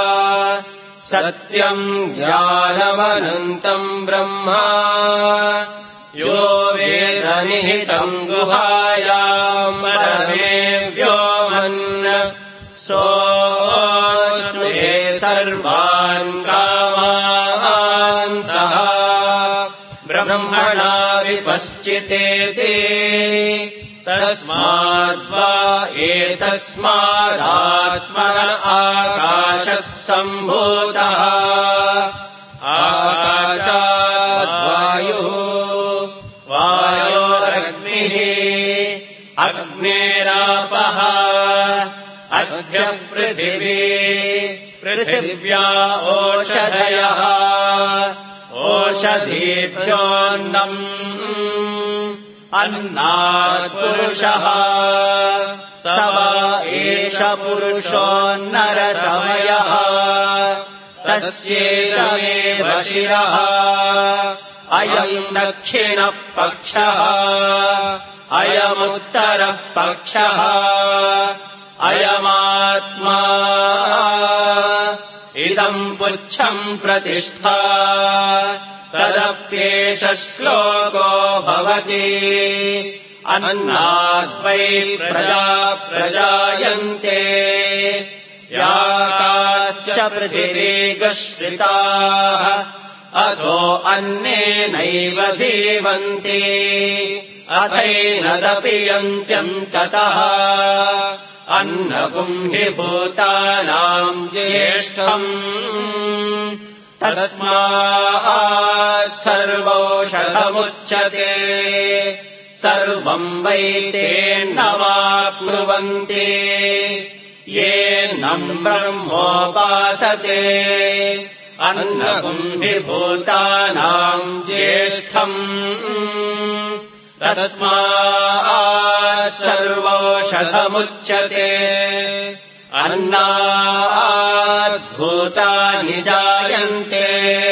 सत्यम् ज्ञानमनन्तम् ब्रह्म यो वेद निहितम् गुहायाम् परमे व्योमन् सोऽश्नुते सर्वान् कामान् सः ब्रह्मणा विपश्चितेति तस्माद्वा एतस्मादात्मन आकाशः सम्भूतः आकाशाद्वायुः वायोरग्निः अग्नेरापः अद्य पृथिवी पृथिव्या ओषधयः ओषधीभ्योऽन्नम् अन्नात् पुरुषः स वा एष पुरुषोऽन्नरसमयः तस्येदमेव शिरः अयम् दक्षिणः पक्षः अयमुत्तरः पक्षः अयमात्मा इदम् पुच्छम् प्रतिष्ठा तदप्येष श्लोको भवति अन्नाद्वै प्रजा प्रजायन्ते याकाश्च पृथिवीगश्रिताः अथो अन्नेनैव जीवन्ति अथैनदपि यन्त्यन्ततः अन्नकुम् हि भूतानाम् ज्येष्ठम् तस्मात् सर्वौषधमुच्यते सर्वम् वै तेऽन्नमाप्नुवन्ति येऽन्नम् ब्रह्मोपासते अन्नकुम् हि भूतानाम् ज्येष्ठम् तस्मात् सर्वौषधमुच्यते अन्नात् भूतानि जायन्ते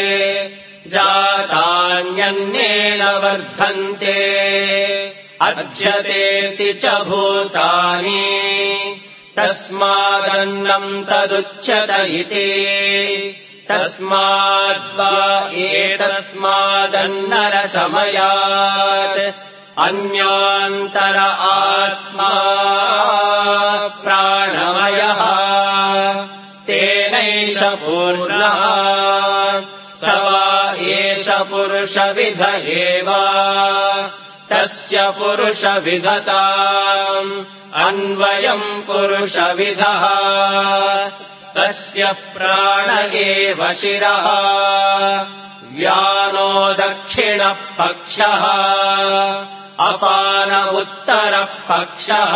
जातान्यन्नेन वर्धन्ते अध्यतेति च भूतानि तस्मादन्नम् तदुच्यत इति तस्माद्वा एतस्मादन्नरसमयात् अन्योऽन्तर आत्मा प्राणमयः तेनैष पूर्णः स वा एष पुरुषविध एव तस्य पुरुषविधताम् अन्वयम् पुरुषविधः तस्य प्राण एव शिरः व्यानो दक्षिणः पक्षः अपान उत्तरः पक्षः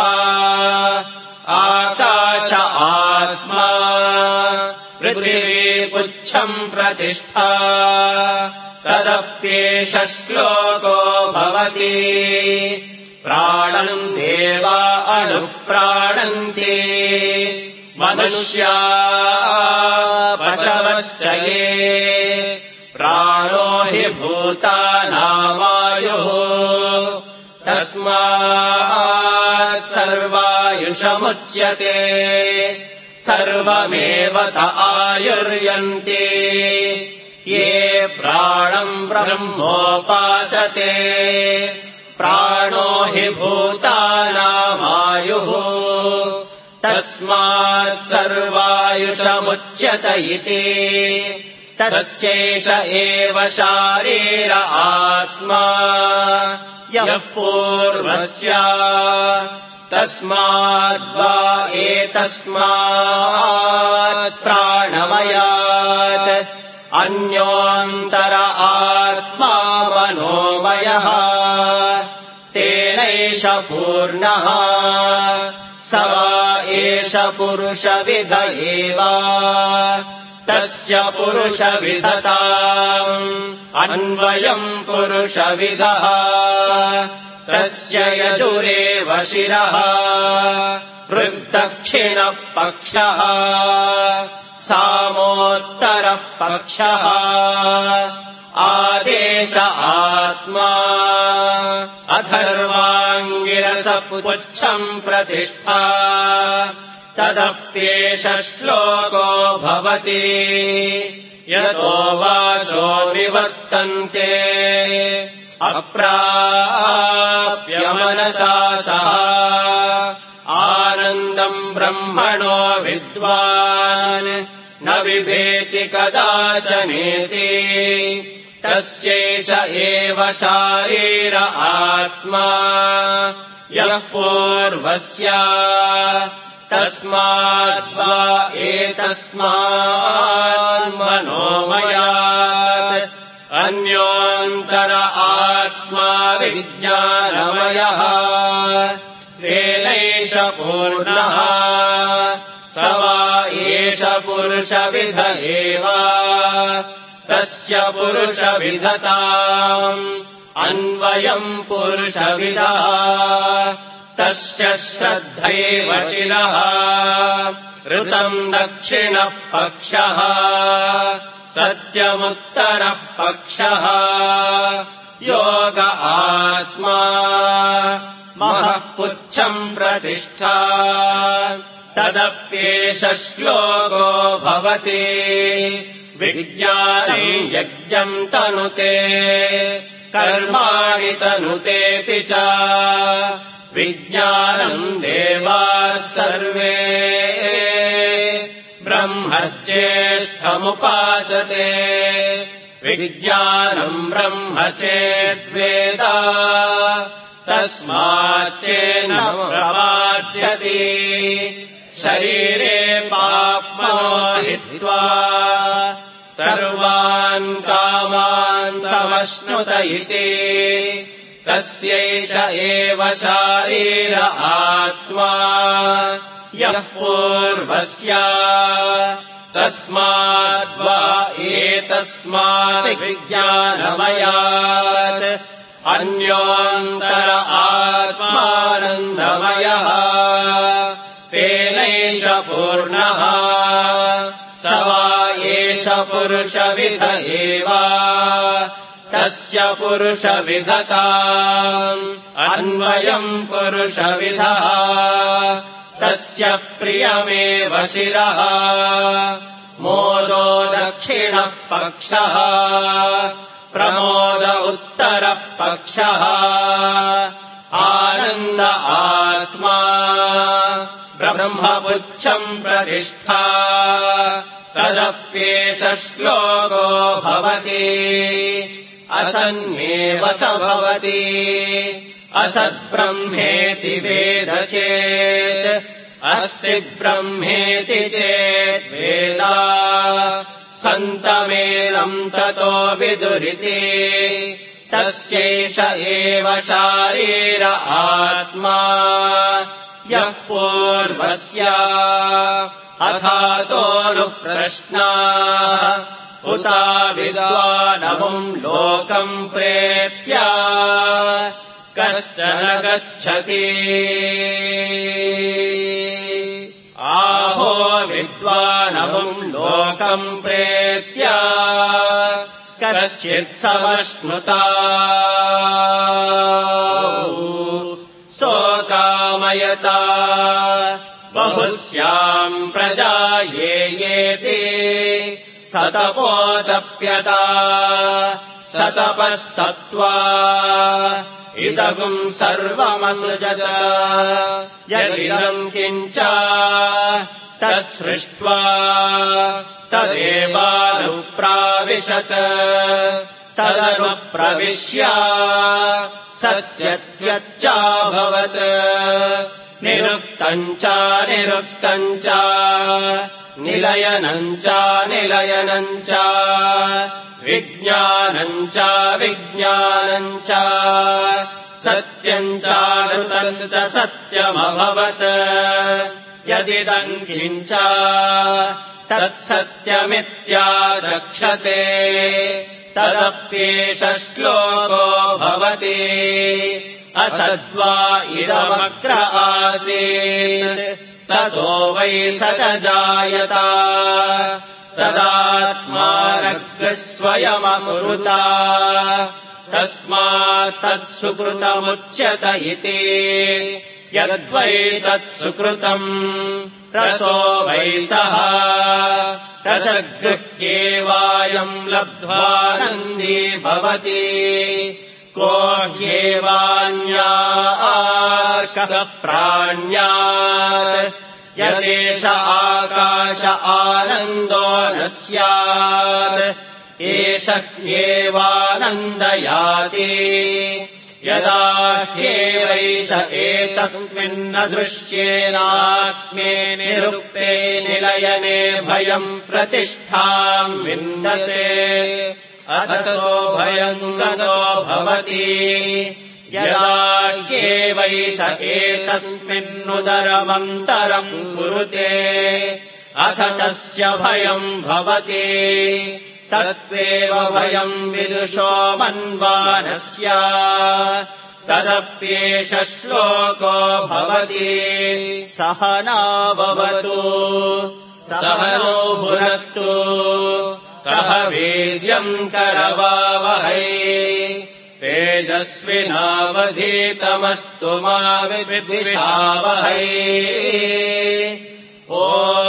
आकाश आत्मा पृथिवी पुच्छम् प्रतिष्ठा तदप्येष श्लोको भवति प्राणम् देवा अनुप्राणन्ति मनुष्या पशवश्च ये प्राणो हि भूतानामायुः तस्मात् सर्वायुषमुच्यते सर्वमेव त आयुर्यन्ति ये प्राणम् ब्रह्मोपासते प्राणो हि भूतानामायुः तस्मात् सर्वायुषमुच्यत इति तस्यैष एव शारीर आत्मा यः पूर्वस्य तस्माद्वा एतस्मात् प्राणमयात् अन्योऽन्तर आत्मा मनोमयः तेनैष पूर्णः स वा एष पुरुषविद एव तस्य पुरुषविदताम् अन्वयम् पुरुषविदः तस्य यजुरेव शिरः ऋग्दक्षिणः पक्षः सामोत्तरः पक्षः आदेश आत्मा अथर्वाङ्गिरसपुच्छम् प्रतिष्ठा तदप्येष श्लोको भवति यतो वाचो निवर्तन्ते अप्राप्य मनसा सह आनन्दम् ब्रह्मणो विद्वान् न बिभेति कदाचनेति तस्यैष एव शारीर आत्मा यः पूर्वस्य तस्माद्वा एतस्मान्मनोमयात् अन्योऽन्तर आत्मा विज्ञानमयः तेनैष पूर्णः स वा एष पुरुषविद एव तस्य पुरुषविदताम् अन्वयम् पुरुषविदः तस्य श्रद्धैव शिरः ऋतम् दक्षिणः पक्षः सत्यमुत्तरः पक्षः योग आत्मा महः पुच्छम् प्रतिष्ठा तदप्येष श्लोको भवति विज्ञानम् यज्ञम् तनुते कर्माणि तनुतेऽपि च विज्ञानम् देवाः सर्वे ब्रह्मज्येष्ठमुपासते विज्ञानम् ब्रह्म चेद्वेद तस्माच्चेन प्रमाद्यति शरीरे पाप्मनो हित्वा सर्वान् कामान् समश्नुत इति तस्यैष एव शारीर आत्मा यः पूर्वस्य तस्माद्वा एतस्मात् विज्ञानमयात् अन्योऽन्तर आत्मानन्दमयः तेनैष पूर्णः स वा एष पुरुषविद एव तस्य पुरुषविदताम् अन्वयम् पुरुषविदः तस्य प्रियमेव शिरः मोदो दक्षिणः पक्षः प्रमोद उत्तरः पक्षः आनन्द आत्मा ब्रह्मपुच्छम् प्रतिष्ठा तदप्येष श्लोको भवति असन्नेव स भवति असद्ब्रह्मेति वेद चेत् अस्ति ब्रह्मेति चेत् वेद सन्तमेनम् ततो विदुरिति तस्यैष एव शारीर आत्मा यः पूर्वस्य अथातोऽनुप्रश्नाः उता विद्वानमुम् लोकम् प्रेत्य कश्चन गच्छति आहो विद्वानमुम् लोकम् प्रेत्य कश्चित् समश्नुता सोकामयता बहुस्याम् प्रजा ये येति सतपोतप्यता सतपस्तत्त्वा इदगुम् सर्वमसृजत यदिदम् किञ्च तत्सृष्ट्वा तदेवानुप्राविशत् तदनुप्रविश्य सत्यत्यच्चाभवत् निरुक्तम् च निरुक्तम् च निलयनम् च निलयनम् च विज्ञानम् च विज्ञानम् च सत्यम् चानुतम् च सत्यमभवत् यदिदम् किञ्च तत्सत्यमित्याचक्षते तदप्येष श्लोको भवति असद्वा इदमग्र आसीत् ततो वै स च जायत तदात्मानग्रः स्वयमकुरुता तस्मात् तत्सुकृतमुच्यत इति यद्वै तत्सुकृतम् रसो वै सः रसगृह्येवायम् लब्ध्वानन्दी भवति को ह्येवान्यार्कः प्राण्यात् यदेष आकाश आनन्दो न स्यात् एष ह्येवानन्दयाति यदा ह्येवैष एतस्मिन्न दृश्येनात्मे निरुक्ते निलयने भयम् प्रतिष्ठाम् विन्दते अततो भयम् गतो भवति यदा ह्येवैष एतस्मिन्नुदरमन्तरम् कुरुते अथ तस्य भयम् भवति तत्त्वेव भयम् विदुषो मन्वानस्य तदप्येष श्लोको भवति सहना भवतु सहनो भुनक्तु सह वीर्यम् करवावहै तेजस्विनावधीतमस्तु मा विद्विषावहै ॐ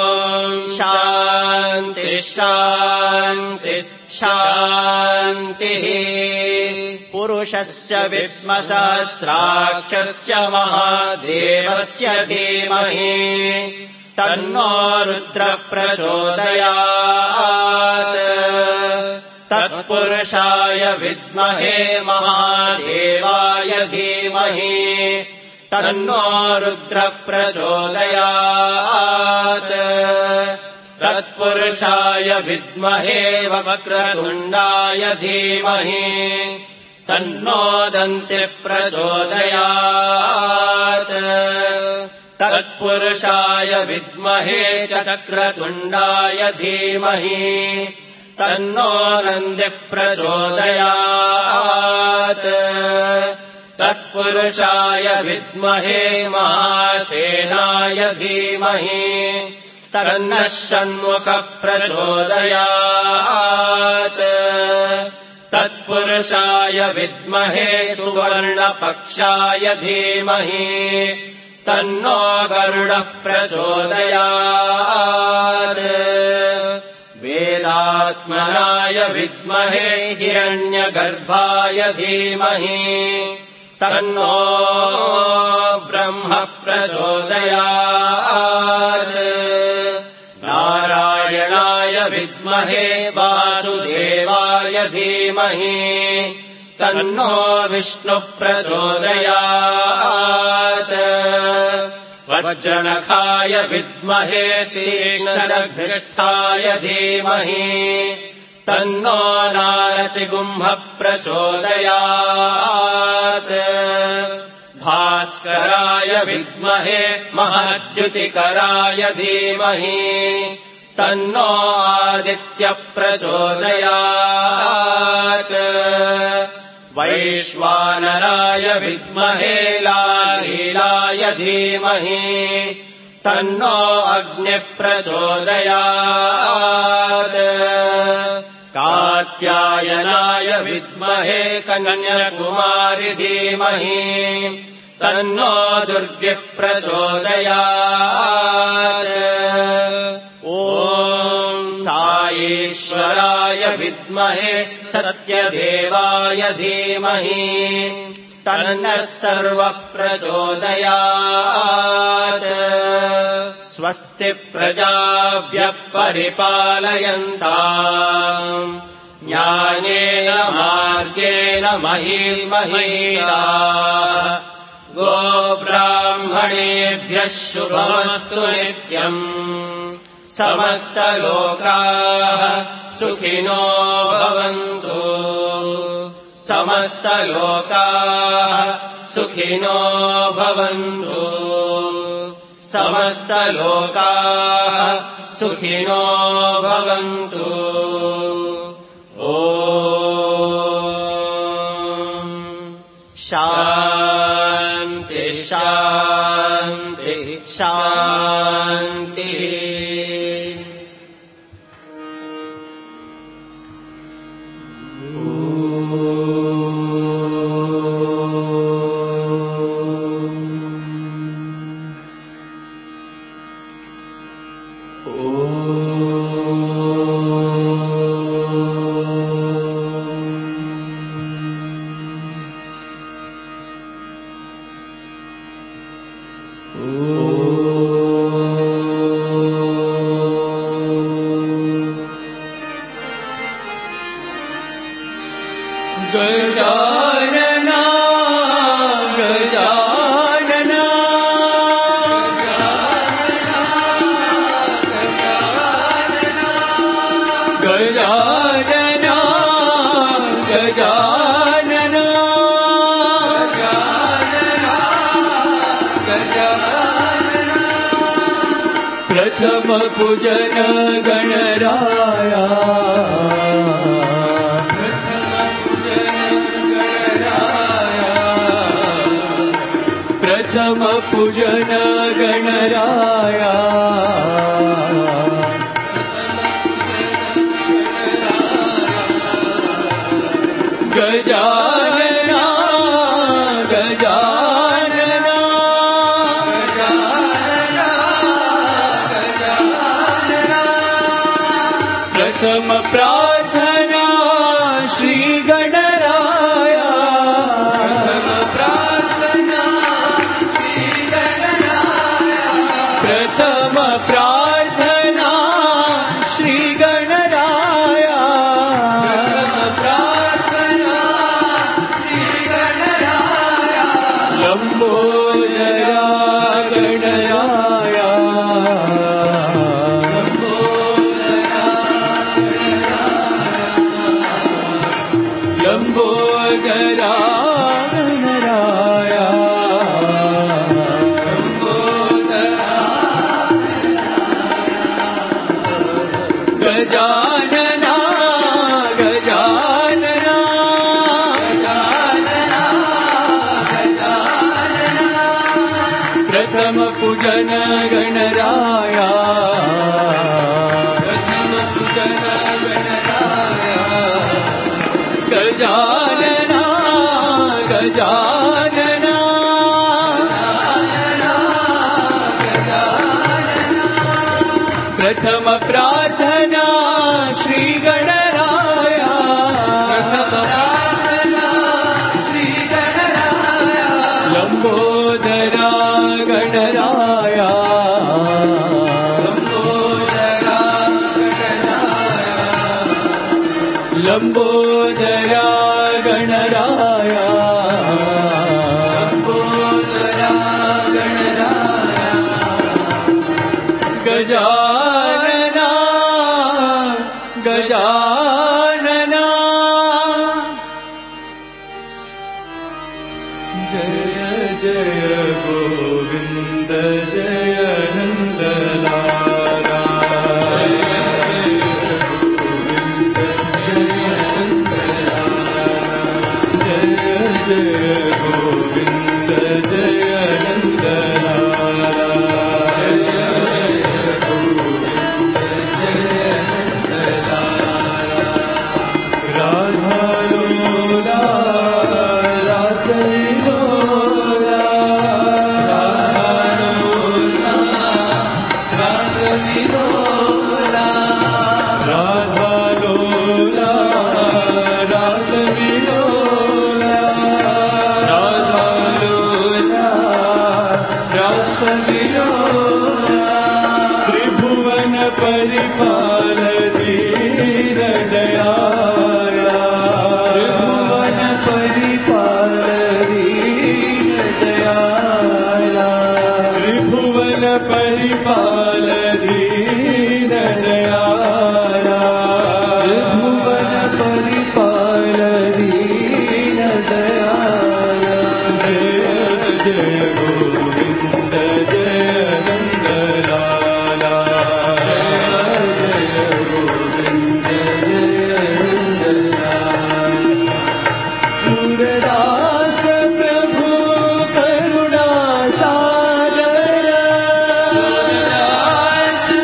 शान्ति शान्ति शान्तिः पुरुषस्य विद्मसहस्राक्षस्य महादेवस्य धीमहि तन्नो रुद्रः प्रचोदयात् तत्पुरुषाय विद्महे महादेवाय धीमहि तन्नो रुद्रः प्रचोदयात् तत्पुरुषाय विद्महे वक्रतुण्डाय धीमहि तन्नो दन्तिः प्रचोदयात् तत्पुरुषाय विद्महे चक्रतुण्डाय धीमहि तन्नो नन्दिः प्रचोदयात् तत्पुरुषाय विद्महे महासेनाय धीमहि तन्नः षण्मुखः प्रचोदयात् तत्पुरुषाय विद्महे सुवर्णपक्षाय धीमहि तन्नो गरुडः प्रचोदयात् वेदात्मनाय विद्महे हिरण्यगर्भाय धीमहि तन्नो ब्रह्म प्रचोदयात् नारायणाय विद्महे वासुदेवाय धीमहि तन्नो विष्णुः प्रचोदयात् वज्रनखाय विद्महे तीक्ष्णघ्निष्ठाय धीमहि तन्नो नारसिंहः प्रचोदयात् भास्कराय विद्महे महद्युतिकराय धीमहि तन्नो आदित्यः प्रचोदयात् वैश्वानराय विद्महे लालीलाय धीमहि तन्नो अग्निः प्रचोदयात् कात्यायनाय विद्महे कन्याकुमारि धीमहि तन्नो दुर्गिः प्रचोदयात् ॐ साईश्वराय विद्महे सत्यदेवाय धीमहि तन्नः सर्वः प्रचोदयात् स्वस्ति प्रजाभ्यः परिपालयन्ताम् ज्ञानेन मार्गेण महीर्महीषाः गोब्राह्मणेभ्यः शुभमस्तु नित्यम् समस्तलोकाः सुखिनो भवन्तु समस्तलोकाः सुखिनो भवन्तु समस्तलोकाः सुखिनो भवन्तु ॐ शान्ति शान्ति शान्तिः पूजन गणराया प्रथम पूजन गणराया गजानना गजानना प्रथम प्रार्थना श्री गणराया प्रथम प्रार्थना श्री गणराया लंबोदरा गणराया लंबोदरा गणराया गजानना गजानना प्रथम पूजन गणराया प्रथम पूजन गणराया गजानना गजानना प्रथम प्रार्थना श्री गणराया प्रथम प्रार्थना श्री गणराया लंबोदरा गणराया लंबोदरा गणराया लंबोदरा गणराया लंबोदरा गणराया गजानना गजानना जय जय गोविंद जय नंदलाला जय जय गोविंद जय नंदलाला त्रिभुवन परिपाल धीर दयाला त्रिभुवन परिपाल धीर दयाला त्रिभुवन परिपाल धीर दयाला त्रिभुवन परिपाल धीर दयाला जय जय गोविंद जय नंदलाला सूरदास प्रभु करुणा सागर सूरदास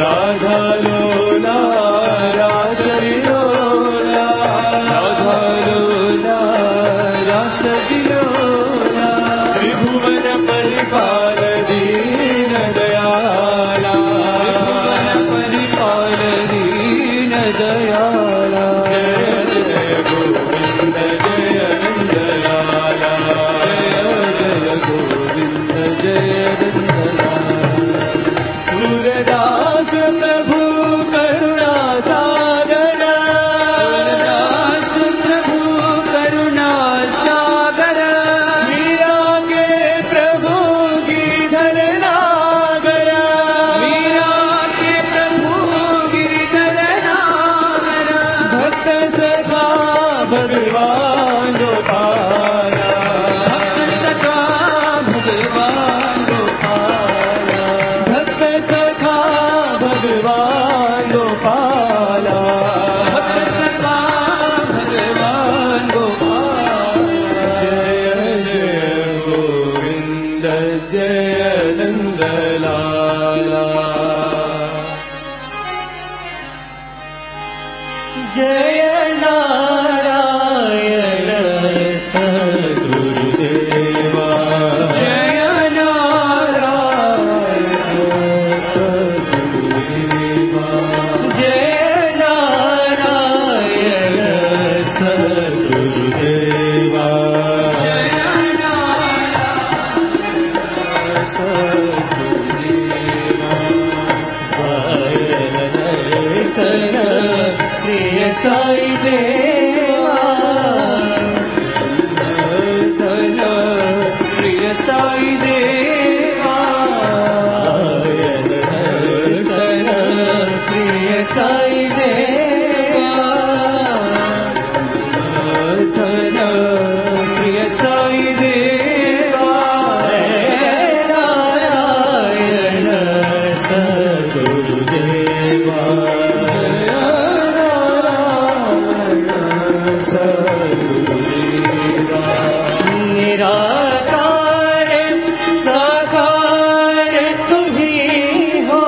राधा लोला रासविलोला राधा लोला रासविलोला त्रिभुवन परिपाल दीन दयाला त्रिभुवन परिपाल दीन दयाला जय जय गोविंद जय नंदलाला जय जय गोविंद जय नंदलाला सूरदास प्रभु करुणा सागर सूरदास प्रभु करुणा सागर मीरा के प्रभु गिरधर नागर मीरा के प्रभु गिरधर नागर भक्त सखा भगवान गोपाला भक्त सखा भगवान गोपाला भक्त सखा भगवान गोपाला भक्त सखा भगवान गोपाला जय जय गोविंद जय नंदलाला जय नारायण सद्गुरुदेवा जय नारायण सद्गुरुदेवा जय नारायण सद्गुरुदेवा जय नारायण सद्गुरुदेवा प्रिय साई देवा धन प्रिय साई देवा धन प्रिय साई देवा धन प्रिय साई देवा नारायण सद्गुरुदेवा निराकार साकार तुम्ही हो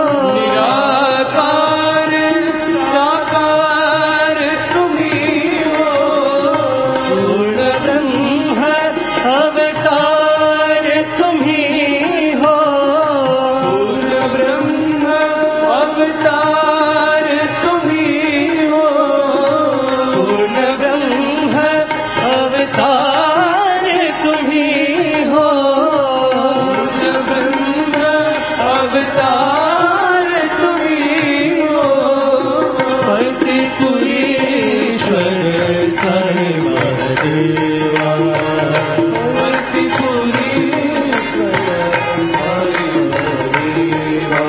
निराकार साकार तुम्ही हो पूर्ण ब्रह्म अवतार तुम्ही हो पूर्ण ब्रह्म अवतार तुम्ही हो पूर्ण ब्रह्म अवतार तुम्ही हो ब्रह्म अवतार तुम्ही हो पतिपुरीश्वर साई महादेवा पतिपुरीश्वर साई महादेवा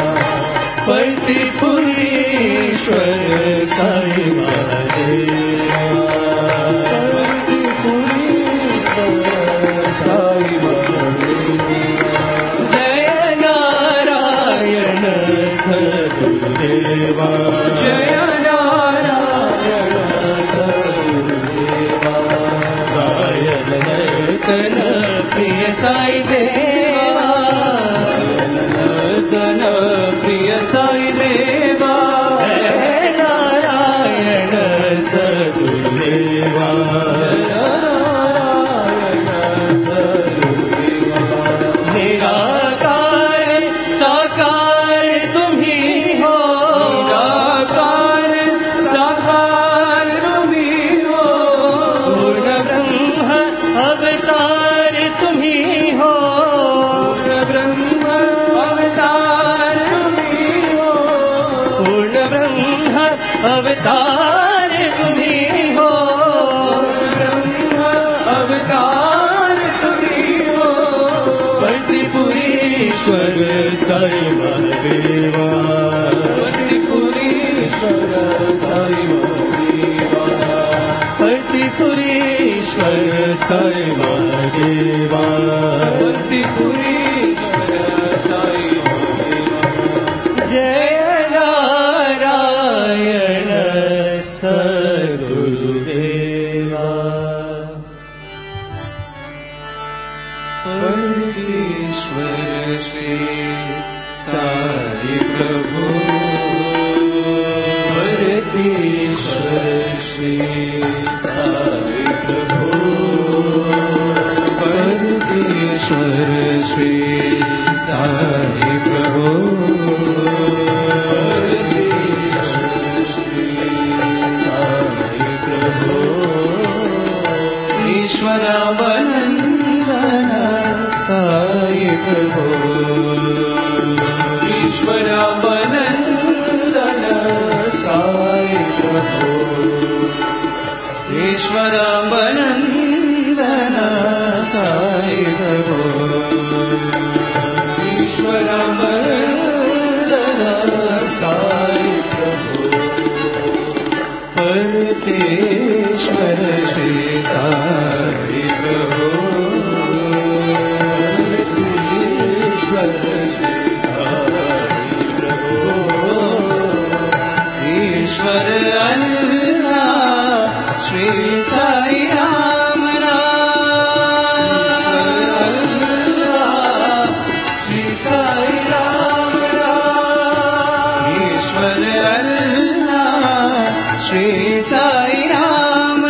पतिपुरीश्वर साई महादेवा जय नारायण सद्गुरुदेवा जय नारायण सद्गुरुदेवा गायन नर्तन प्रिय साई देवा नर्तन प्रिय साई देवा जय नारायण सद्गुरुदेवा निराकार साकार तुम्ही हो निराकार साकार तुम्ही हो पूर्ण ब्रह्म अवतार तुम्ही हो पूर्ण ब्रह्म अवतार तुम्ही हो पूर्ण ब्रह्म अवतार तुम्ही हो ब्रह्म अवतार तुम्ही हो पतिपुरीश्वर साई महादेवा पतिपुरीश्वर साई महादेवा पतिपुरीश्वर साई महादेवा पतिपुरीश्वर साई महादेवा जय नारायण सद्गुरुदेवा परमेश्वर श्री साई प्रभु वरदेश्वर श्री साई प्रभु वरदेश्वर श्री साई प्रभु वरदेश्वर श्री साई प्रभु ईश्वरावनंदन साई प्रभु ईश्वरावनंदन साई प्रभु ईश्वरावनंदन साई प्रभु ईश्वरावनंदन साई प्रभु परतेश्वर श्री साई प्रभु परतेश्वर श्री साई प्रभु ईश्वर अल्लाह श्री साई राम अल्लाह श्री साई राम ईश्वर अल्लाह श्री साई राम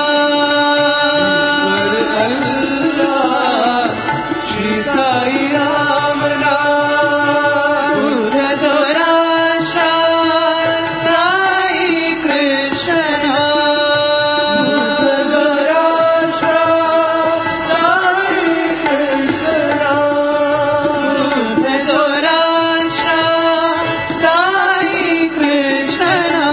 अल्लाह श्री साई राम बुद्ध जोराष्ट्र साई कृष्ण बुद्ध जोराष्ट्र साई कृष्ण बुद्ध जोराष्ट्र साई कृष्ण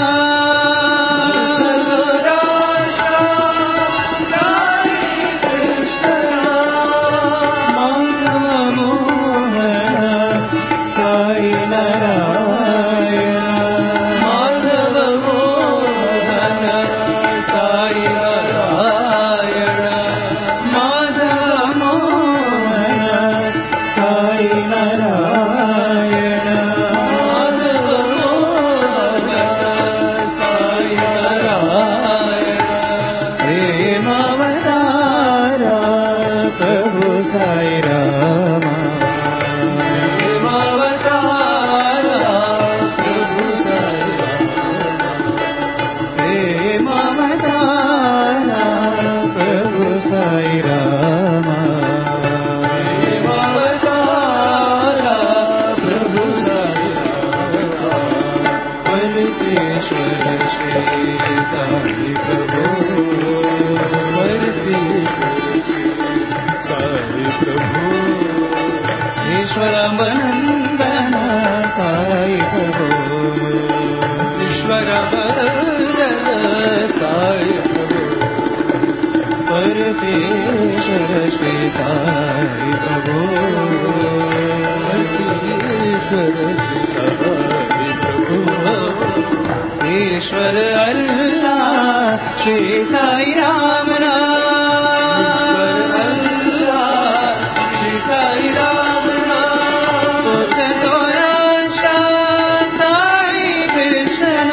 ईश्वर अल्लाह श्री साई राम अल्लाह श्री साई राम बुद्ध जोराष्ट्र साई कृष्ण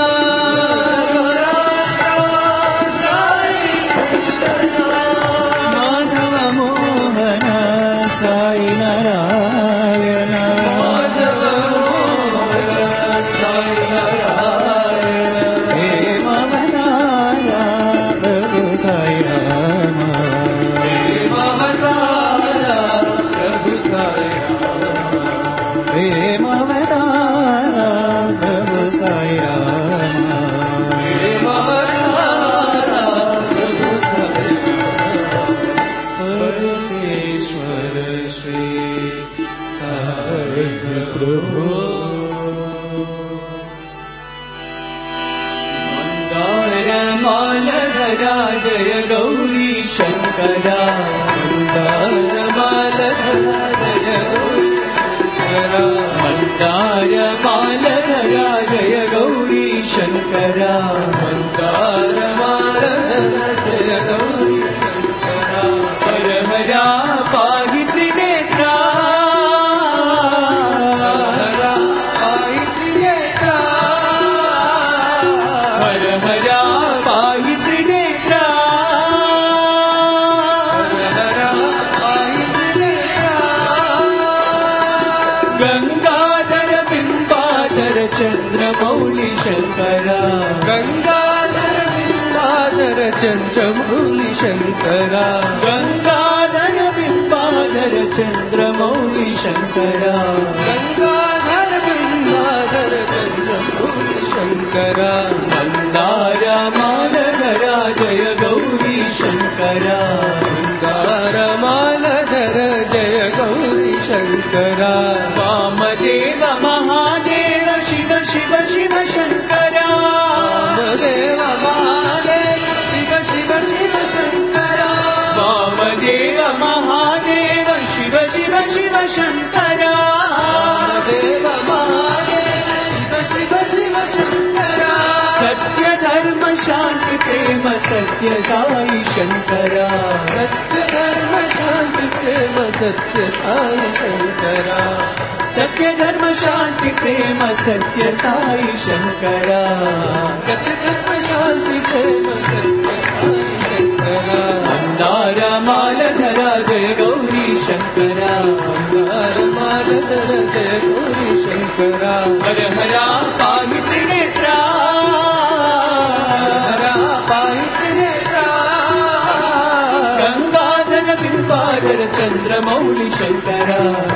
साई कृष्ण माधव मोहन साई नारायण माधव मोहन साई नारायण हे ममतारा प्रभु साई राम हे ममतारा प्रभु साई राम हे ममतारा प्रभु साई राम हे ममतारा प्रभु साई राम परमेश्वर श्री साई प्रभु मालधरा जय गौरी शंकरा मालधरा जय गौरी शंकरा मंदार मालधरा जय गौरी शंकरा मंदार मालधरा जय गौरी शंकरा परमरा पाहि त्रिनेत्रा पाहि त्रिनेत्रा परमरा पाहि त्रिनेत्रा परमरा पाहि त्रिनेत्रा गंगाधर बिंब चन्द्रमौळि शङ्कर गङ्गाधर बिम्बाधर चन्द्रमौळि शङ्कर गङ्गाधर बिम्बाधर चन्द्रमौळि शङ्कर गङ्गाधर बिम्बाधर चन्द्रमौळि शङ्कर मन्दार मालधर जय गौरी शङ्कर मन्दार मालधर जय गौरी शङ्कर वामदेव महादेव शिव शिव शिव शङ्कर वामदेव महादेव शिव शिव शिव शङ्कर वामदेव महादेव शिव शिव शिव शङ्कर वामदेव महादेव शिव शिव शिव शङ्कर सत्य धर्म शान्ति प्रेम सत्य साई शङ्कर सत्य धर्म शान्ति प्रेम सत्य साई शङ्कर सत्य धर्म शान्ति प्रेम सत्य साई शङ्कर सत्य धर्म शान्ति प्रेम सत्य साई शङ्कर मन्दार मालधर जय गौरी शङ्कर मन्दार मालधर जय गौरी शङ्कर हर हरा पाहि त्रिनेत्रा हरा पाहि त्रिनेत्रा गङ्गाधर बिम्बाधर चन्द्रमौळि शङ्कर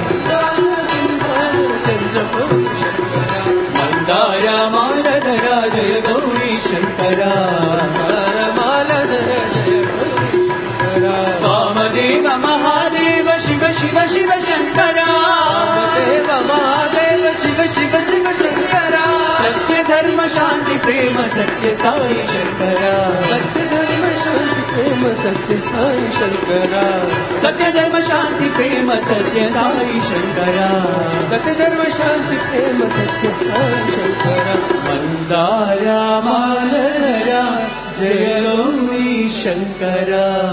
मन्दार मालधर जय गौरी शङ्कर मन्दार मालधर जय गौरी शङ्कर वामदेव महादेव शिव शिव शिव शङ्कर वामदेव महादेव शिव शिव शिव शङ्कर सत्य धर्म शान्ति प्रेम सत्य साई शङ्कर सत्य धर्म शान्ति प्रेम सत्य साई शङ्कर सत्य धर्म शान्ति प्रेम सत्य साई शङ्कर सत्य धर्म शान्ति प्रेम सत्य साई शङ्कर मन्दार मालधर जय गौरी शङ्कर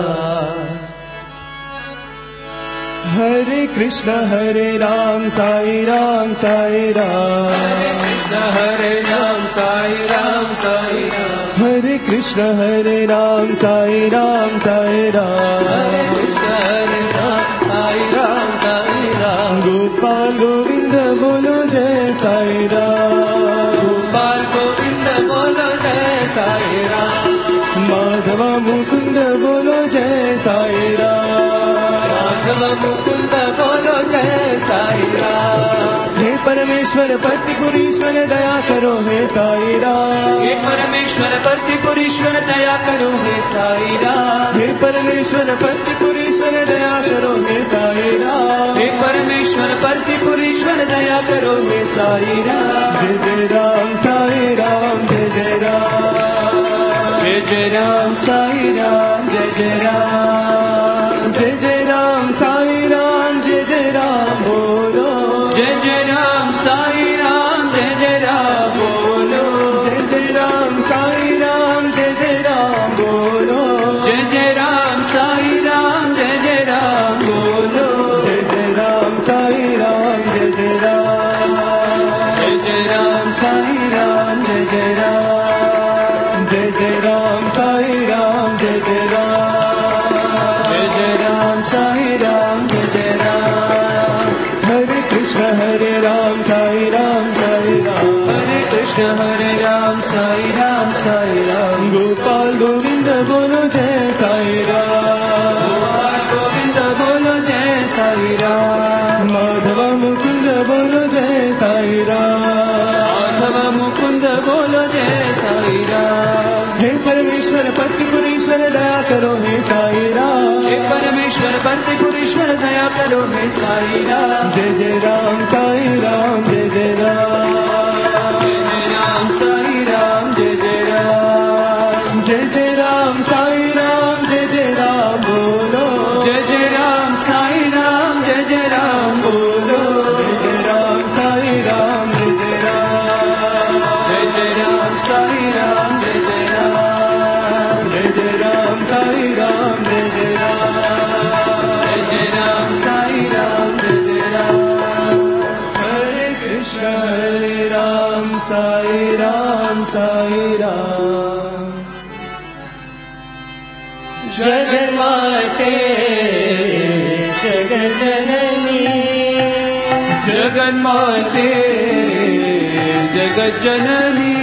हरे कृष्ण हरे राम साई राम साई राम हरे राम साई राम साई राम हरे कृष्ण हरे राम साई राम साई राम हरे कृष्ण हरे राम साई राम साई राम गोपाल गोविंद बोलो जय साई राम गोपाल गोविंद बोलो जय साई राम माधव मुकुंद बोलो जय साई राम माधव मुकुंद बोलो जय साई राम हे परमेश्वर पतिपुरीश्वर दया करो हे साई राम हे परमेश्वर पतिपुरीश्वर दया करो हे साई राम हे परमेश्वर पतिपुरीश्वर दया करो हे साई राम हे परमेश्वर पतिपुरीश्वर दया करो हे साई राम जय जय राम साई राम जय जय राम जय जय राम साई राम जय जय राम जय जय राम साई राम जय जय राम बोलो जय जय राम साई राम जय जय राम बोलो जय जय राम साई राम जय जय राम बोलो जय जय राम साई राम जय जय राम बोलो जय जय राम साई राम जय जय राम जय जय राम साई राम जय जय राम जय जय राम साई राम जय जय राम जय जय राम साई राम जय जय राम हरे कृष्ण हरे राम साई राम साई राम हरे कृष्ण हरे राम साई राम साई राम गोपाल गोविंद बोलो जय साई राम गोपाल गोविंद बोलो जय साई राम माधव मुकुंद बोलो जय साई राम माधव मुकुंद बोलो जय साई राम हे परमेश्वर पतिपुरीश्वर दया करो हे साई राम हे परमेश्वर पतिपुरीश्वर दया करो हे साई राम जय जय राम साई राम जय जय राम जय जय राम साई राम जय जय राम जय जय राम साई राम जय जय राम बोलो जय जय राम साई राम जय जय राम बोलो जय जय राम साई राम जय जय राम जय जय राम साई राम जय जय राम जय जय राम साई राम जय जय राम जय जय राम साई राम जय जय राम हरे कृष्ण हरे राम साई राम साई राम जगन्माते जगज्जननी जगन्माते जगज्जननी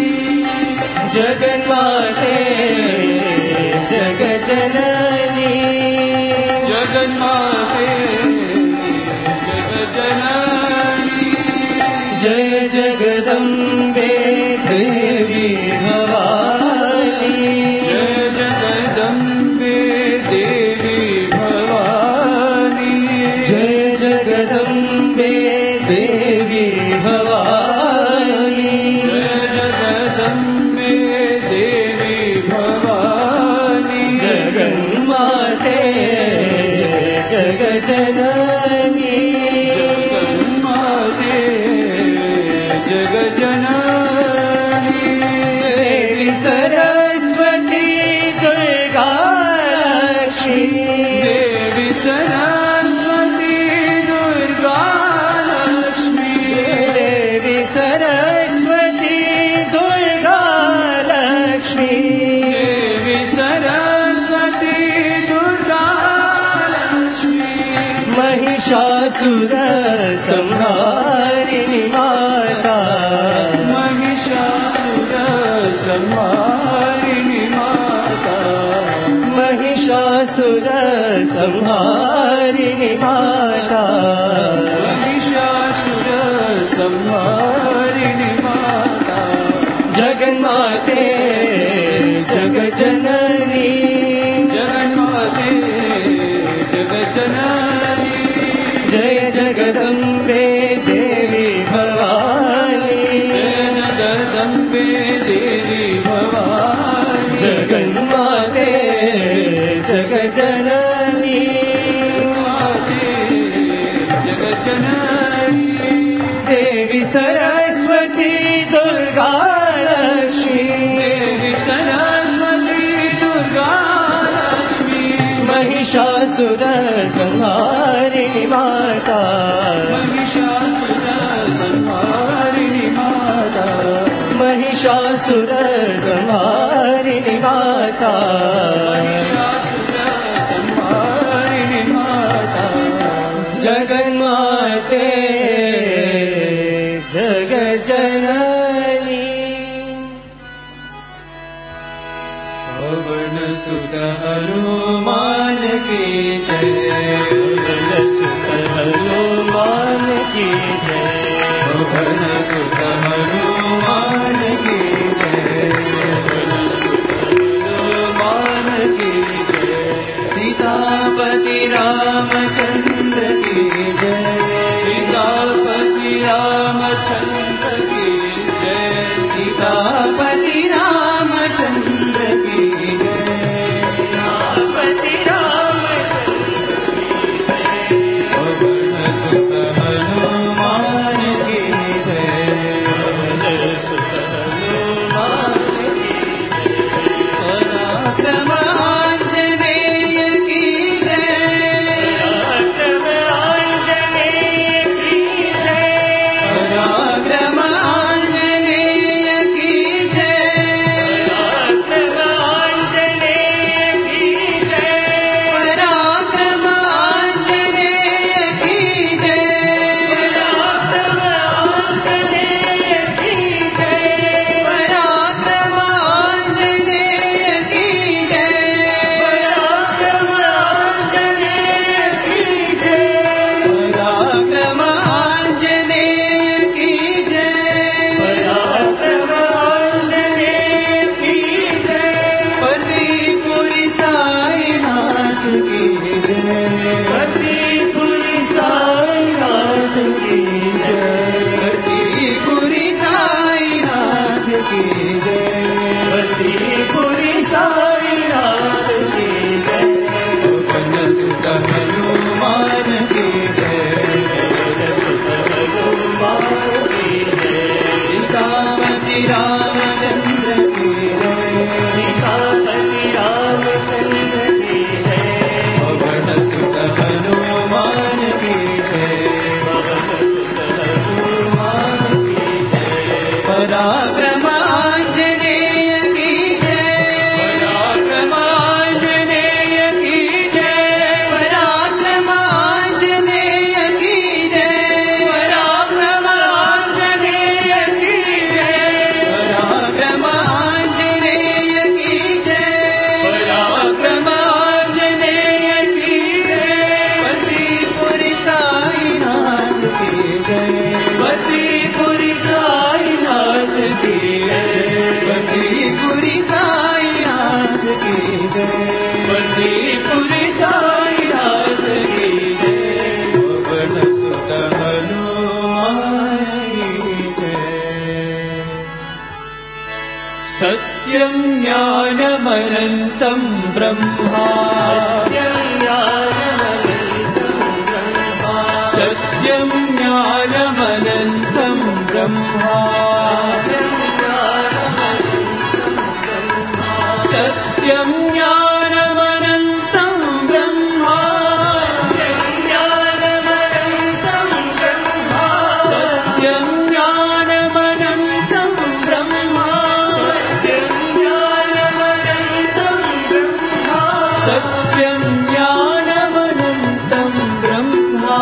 जगन्माते जगज्जननी जगन्माते जगज्जननी जय जगदम्बे देवी भवानी जय जगदम्बे देवी भवानी जय जगदम्बे देवी भवानी जय जगदम्बे देवी भवानी जगन्माते जगज्जननी जगन्माते जगज्जननी देवी सरस्वती दुर्गा लक्ष्मी देवी सरस्वती दुर्गा लक्ष्मी देवी सरस्वती दुर्गा लक्ष्मी देवी सरस्वती दुर्गा लक्ष्मी महिषासुर संहारिणी माता महिषासुर संहारिणी माता महिषासुर संहारिणी माता महिषासुर संहारिणी माता जगन्माते जगज्जननी जगन्माते जगज्जननी जय जगदम्बे देवी भवानी जय जगदम्बे देवी भवानी जगन्माते जगज्जननी माते जगज्जननी देवी सरस्वती दुर्गा लक्ष्मी देवी सरस्वती दुर्गा लक्ष्मी महिषासुर संहारिणी माता महिषासुर संहारिणी माता महिषासुर संहारिणी माता महिषासुर संहारिणी माता जगन्माते जगज्जननी पवन सुत हनुमान की जय पवन सुत हनुमान की जय पवन सुत हनुमान की जय पवन सुत हनुमान की जय सीतापति रामचंद्र की जय सीतापति रामचंद्र की जय सीतापति रामचंद्र की जय सीतापति रामचंद्र पवन सुत हनुमान की जय सत्यं ज्ञानमनन्तं ब्रह्मा सत्यं ज्ञानमनन्तं ब्रह्मा सत्यं ज्ञानमनन्तं ब्रह्मा सत्यं ज्ञानमनन्तं ब्रह्मा सत्यं ज्ञानमनन्तं ब्रह्मा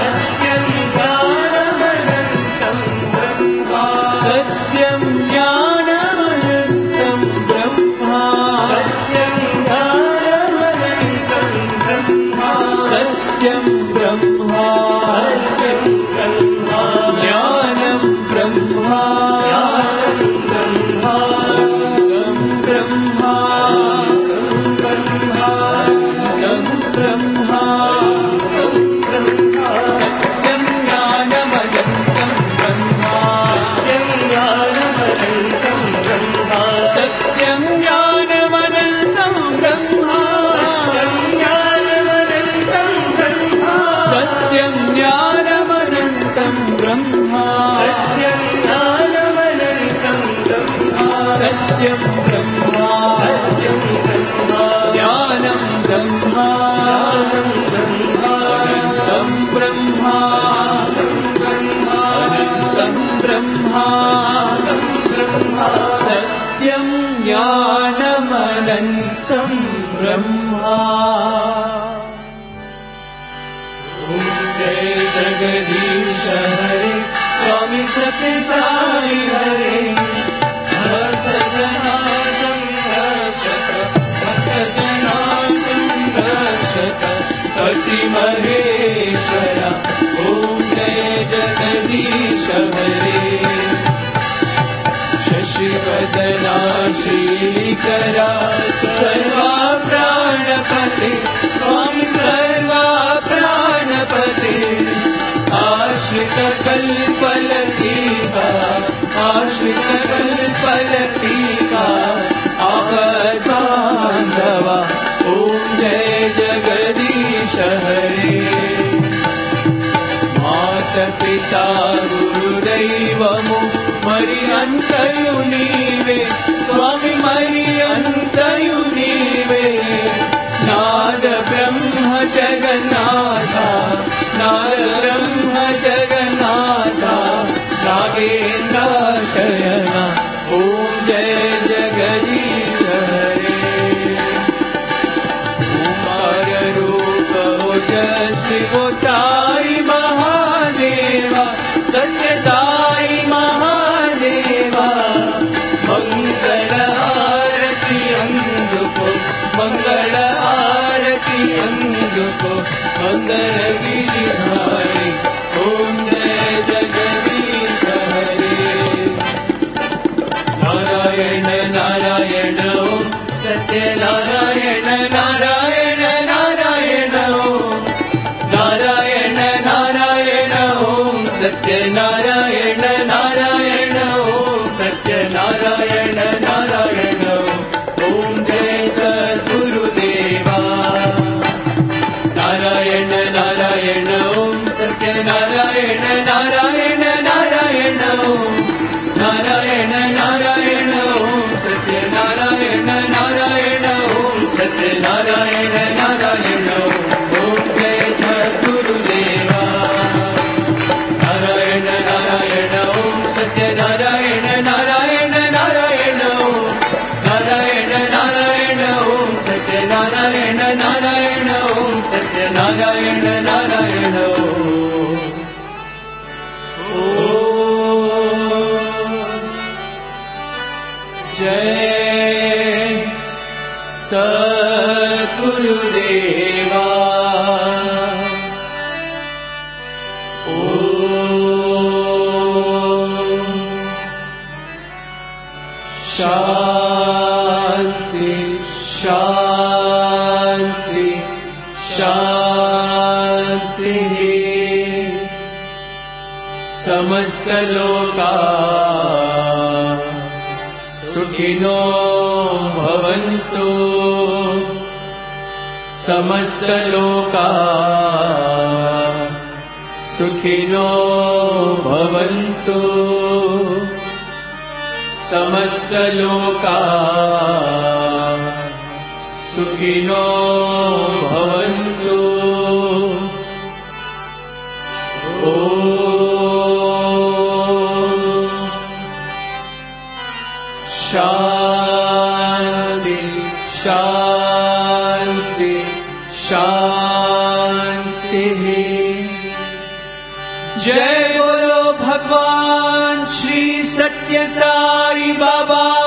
सत्यं ज्ञानमनन्तं ब्रह्मा सत्यं ब्रह्मा ज्ञानं ब्रह्मा ब्रह्मा ब्रह्मा सत्यं ज्ञानमनन्तं ब्रह्मा सत्यं ज्ञानमनन्तं ब्रह्मा सत्यं ज्ञानमनन्तं ब्रह्मा सत्यं ब्रह्मा ज्ञानं ब्रह्मा अनन्तं ब्रह्मा अनन्तं ब्रह्मा सत्यं ज्ञानमनन्तं ब्रह्मा ॐ जय जगदीश हरे स्वामी सत्य साई हरे भक्तजना संरक्षक भक्तजना संरक्षक कटिमहेश्वर ॐ जय जगदीश हरे शशिवदना श्रीकरा सर्वा प्राणपते स्वामी सर्वा प्राणपते आश्रित कल्पलतिका आश्रित कल्पलतिका आपद्बान्धवा ॐ जय जगदीश हरे मातपिता गुरुदैवमु मरि अंतयु नीवे स्वामी मरि अंतयु नीवे नाद ब्रह्म जगन्नाथा नाद ब्रह्म जगन्नाथा नागेन्द्र शयना ॐ जय जगदीश हरे कुमार रूप ओजस्वी वो साई महादेवा सत्य साई महादेवा मंगल आरती अंगुको मंगल आरती अंगुको मंगल गिरिधारी ओम जय जगदीश हरे नारायण नारायण ओम सत्य नारायण नारायण नारायण ओम नारायण नारायण ओम सत्य नारायण नारायण ओम सत्य नारायण नारायण ओम जय सद्गुरुदेवा नारायण नारायण ओम सत्य नारायण नारायण नारायण ओम नारायण नारायण ओम सत्य नारायण नारायण ओम सत्य नारायण नारायण ओम जय सद्गुरुदेवा नारायण नारायण ओम सत्य नारायण नारायण नारायण ओम नारायण नारायण ओम सत्य नारायण नारायण ओम सत्य नारायण नारायण जय सद्गुरुदेवा शांति शांति शांति समस्त लोका सुखिनो सुखिनो भवन्तु समस्तलोका सुखिनो भवन्तु समस्तलोका सुखिनो भवन्तु ॐ शान्ति शान्ति शान्तिः जय बोलो भगवान श्री सत्य साई बाबा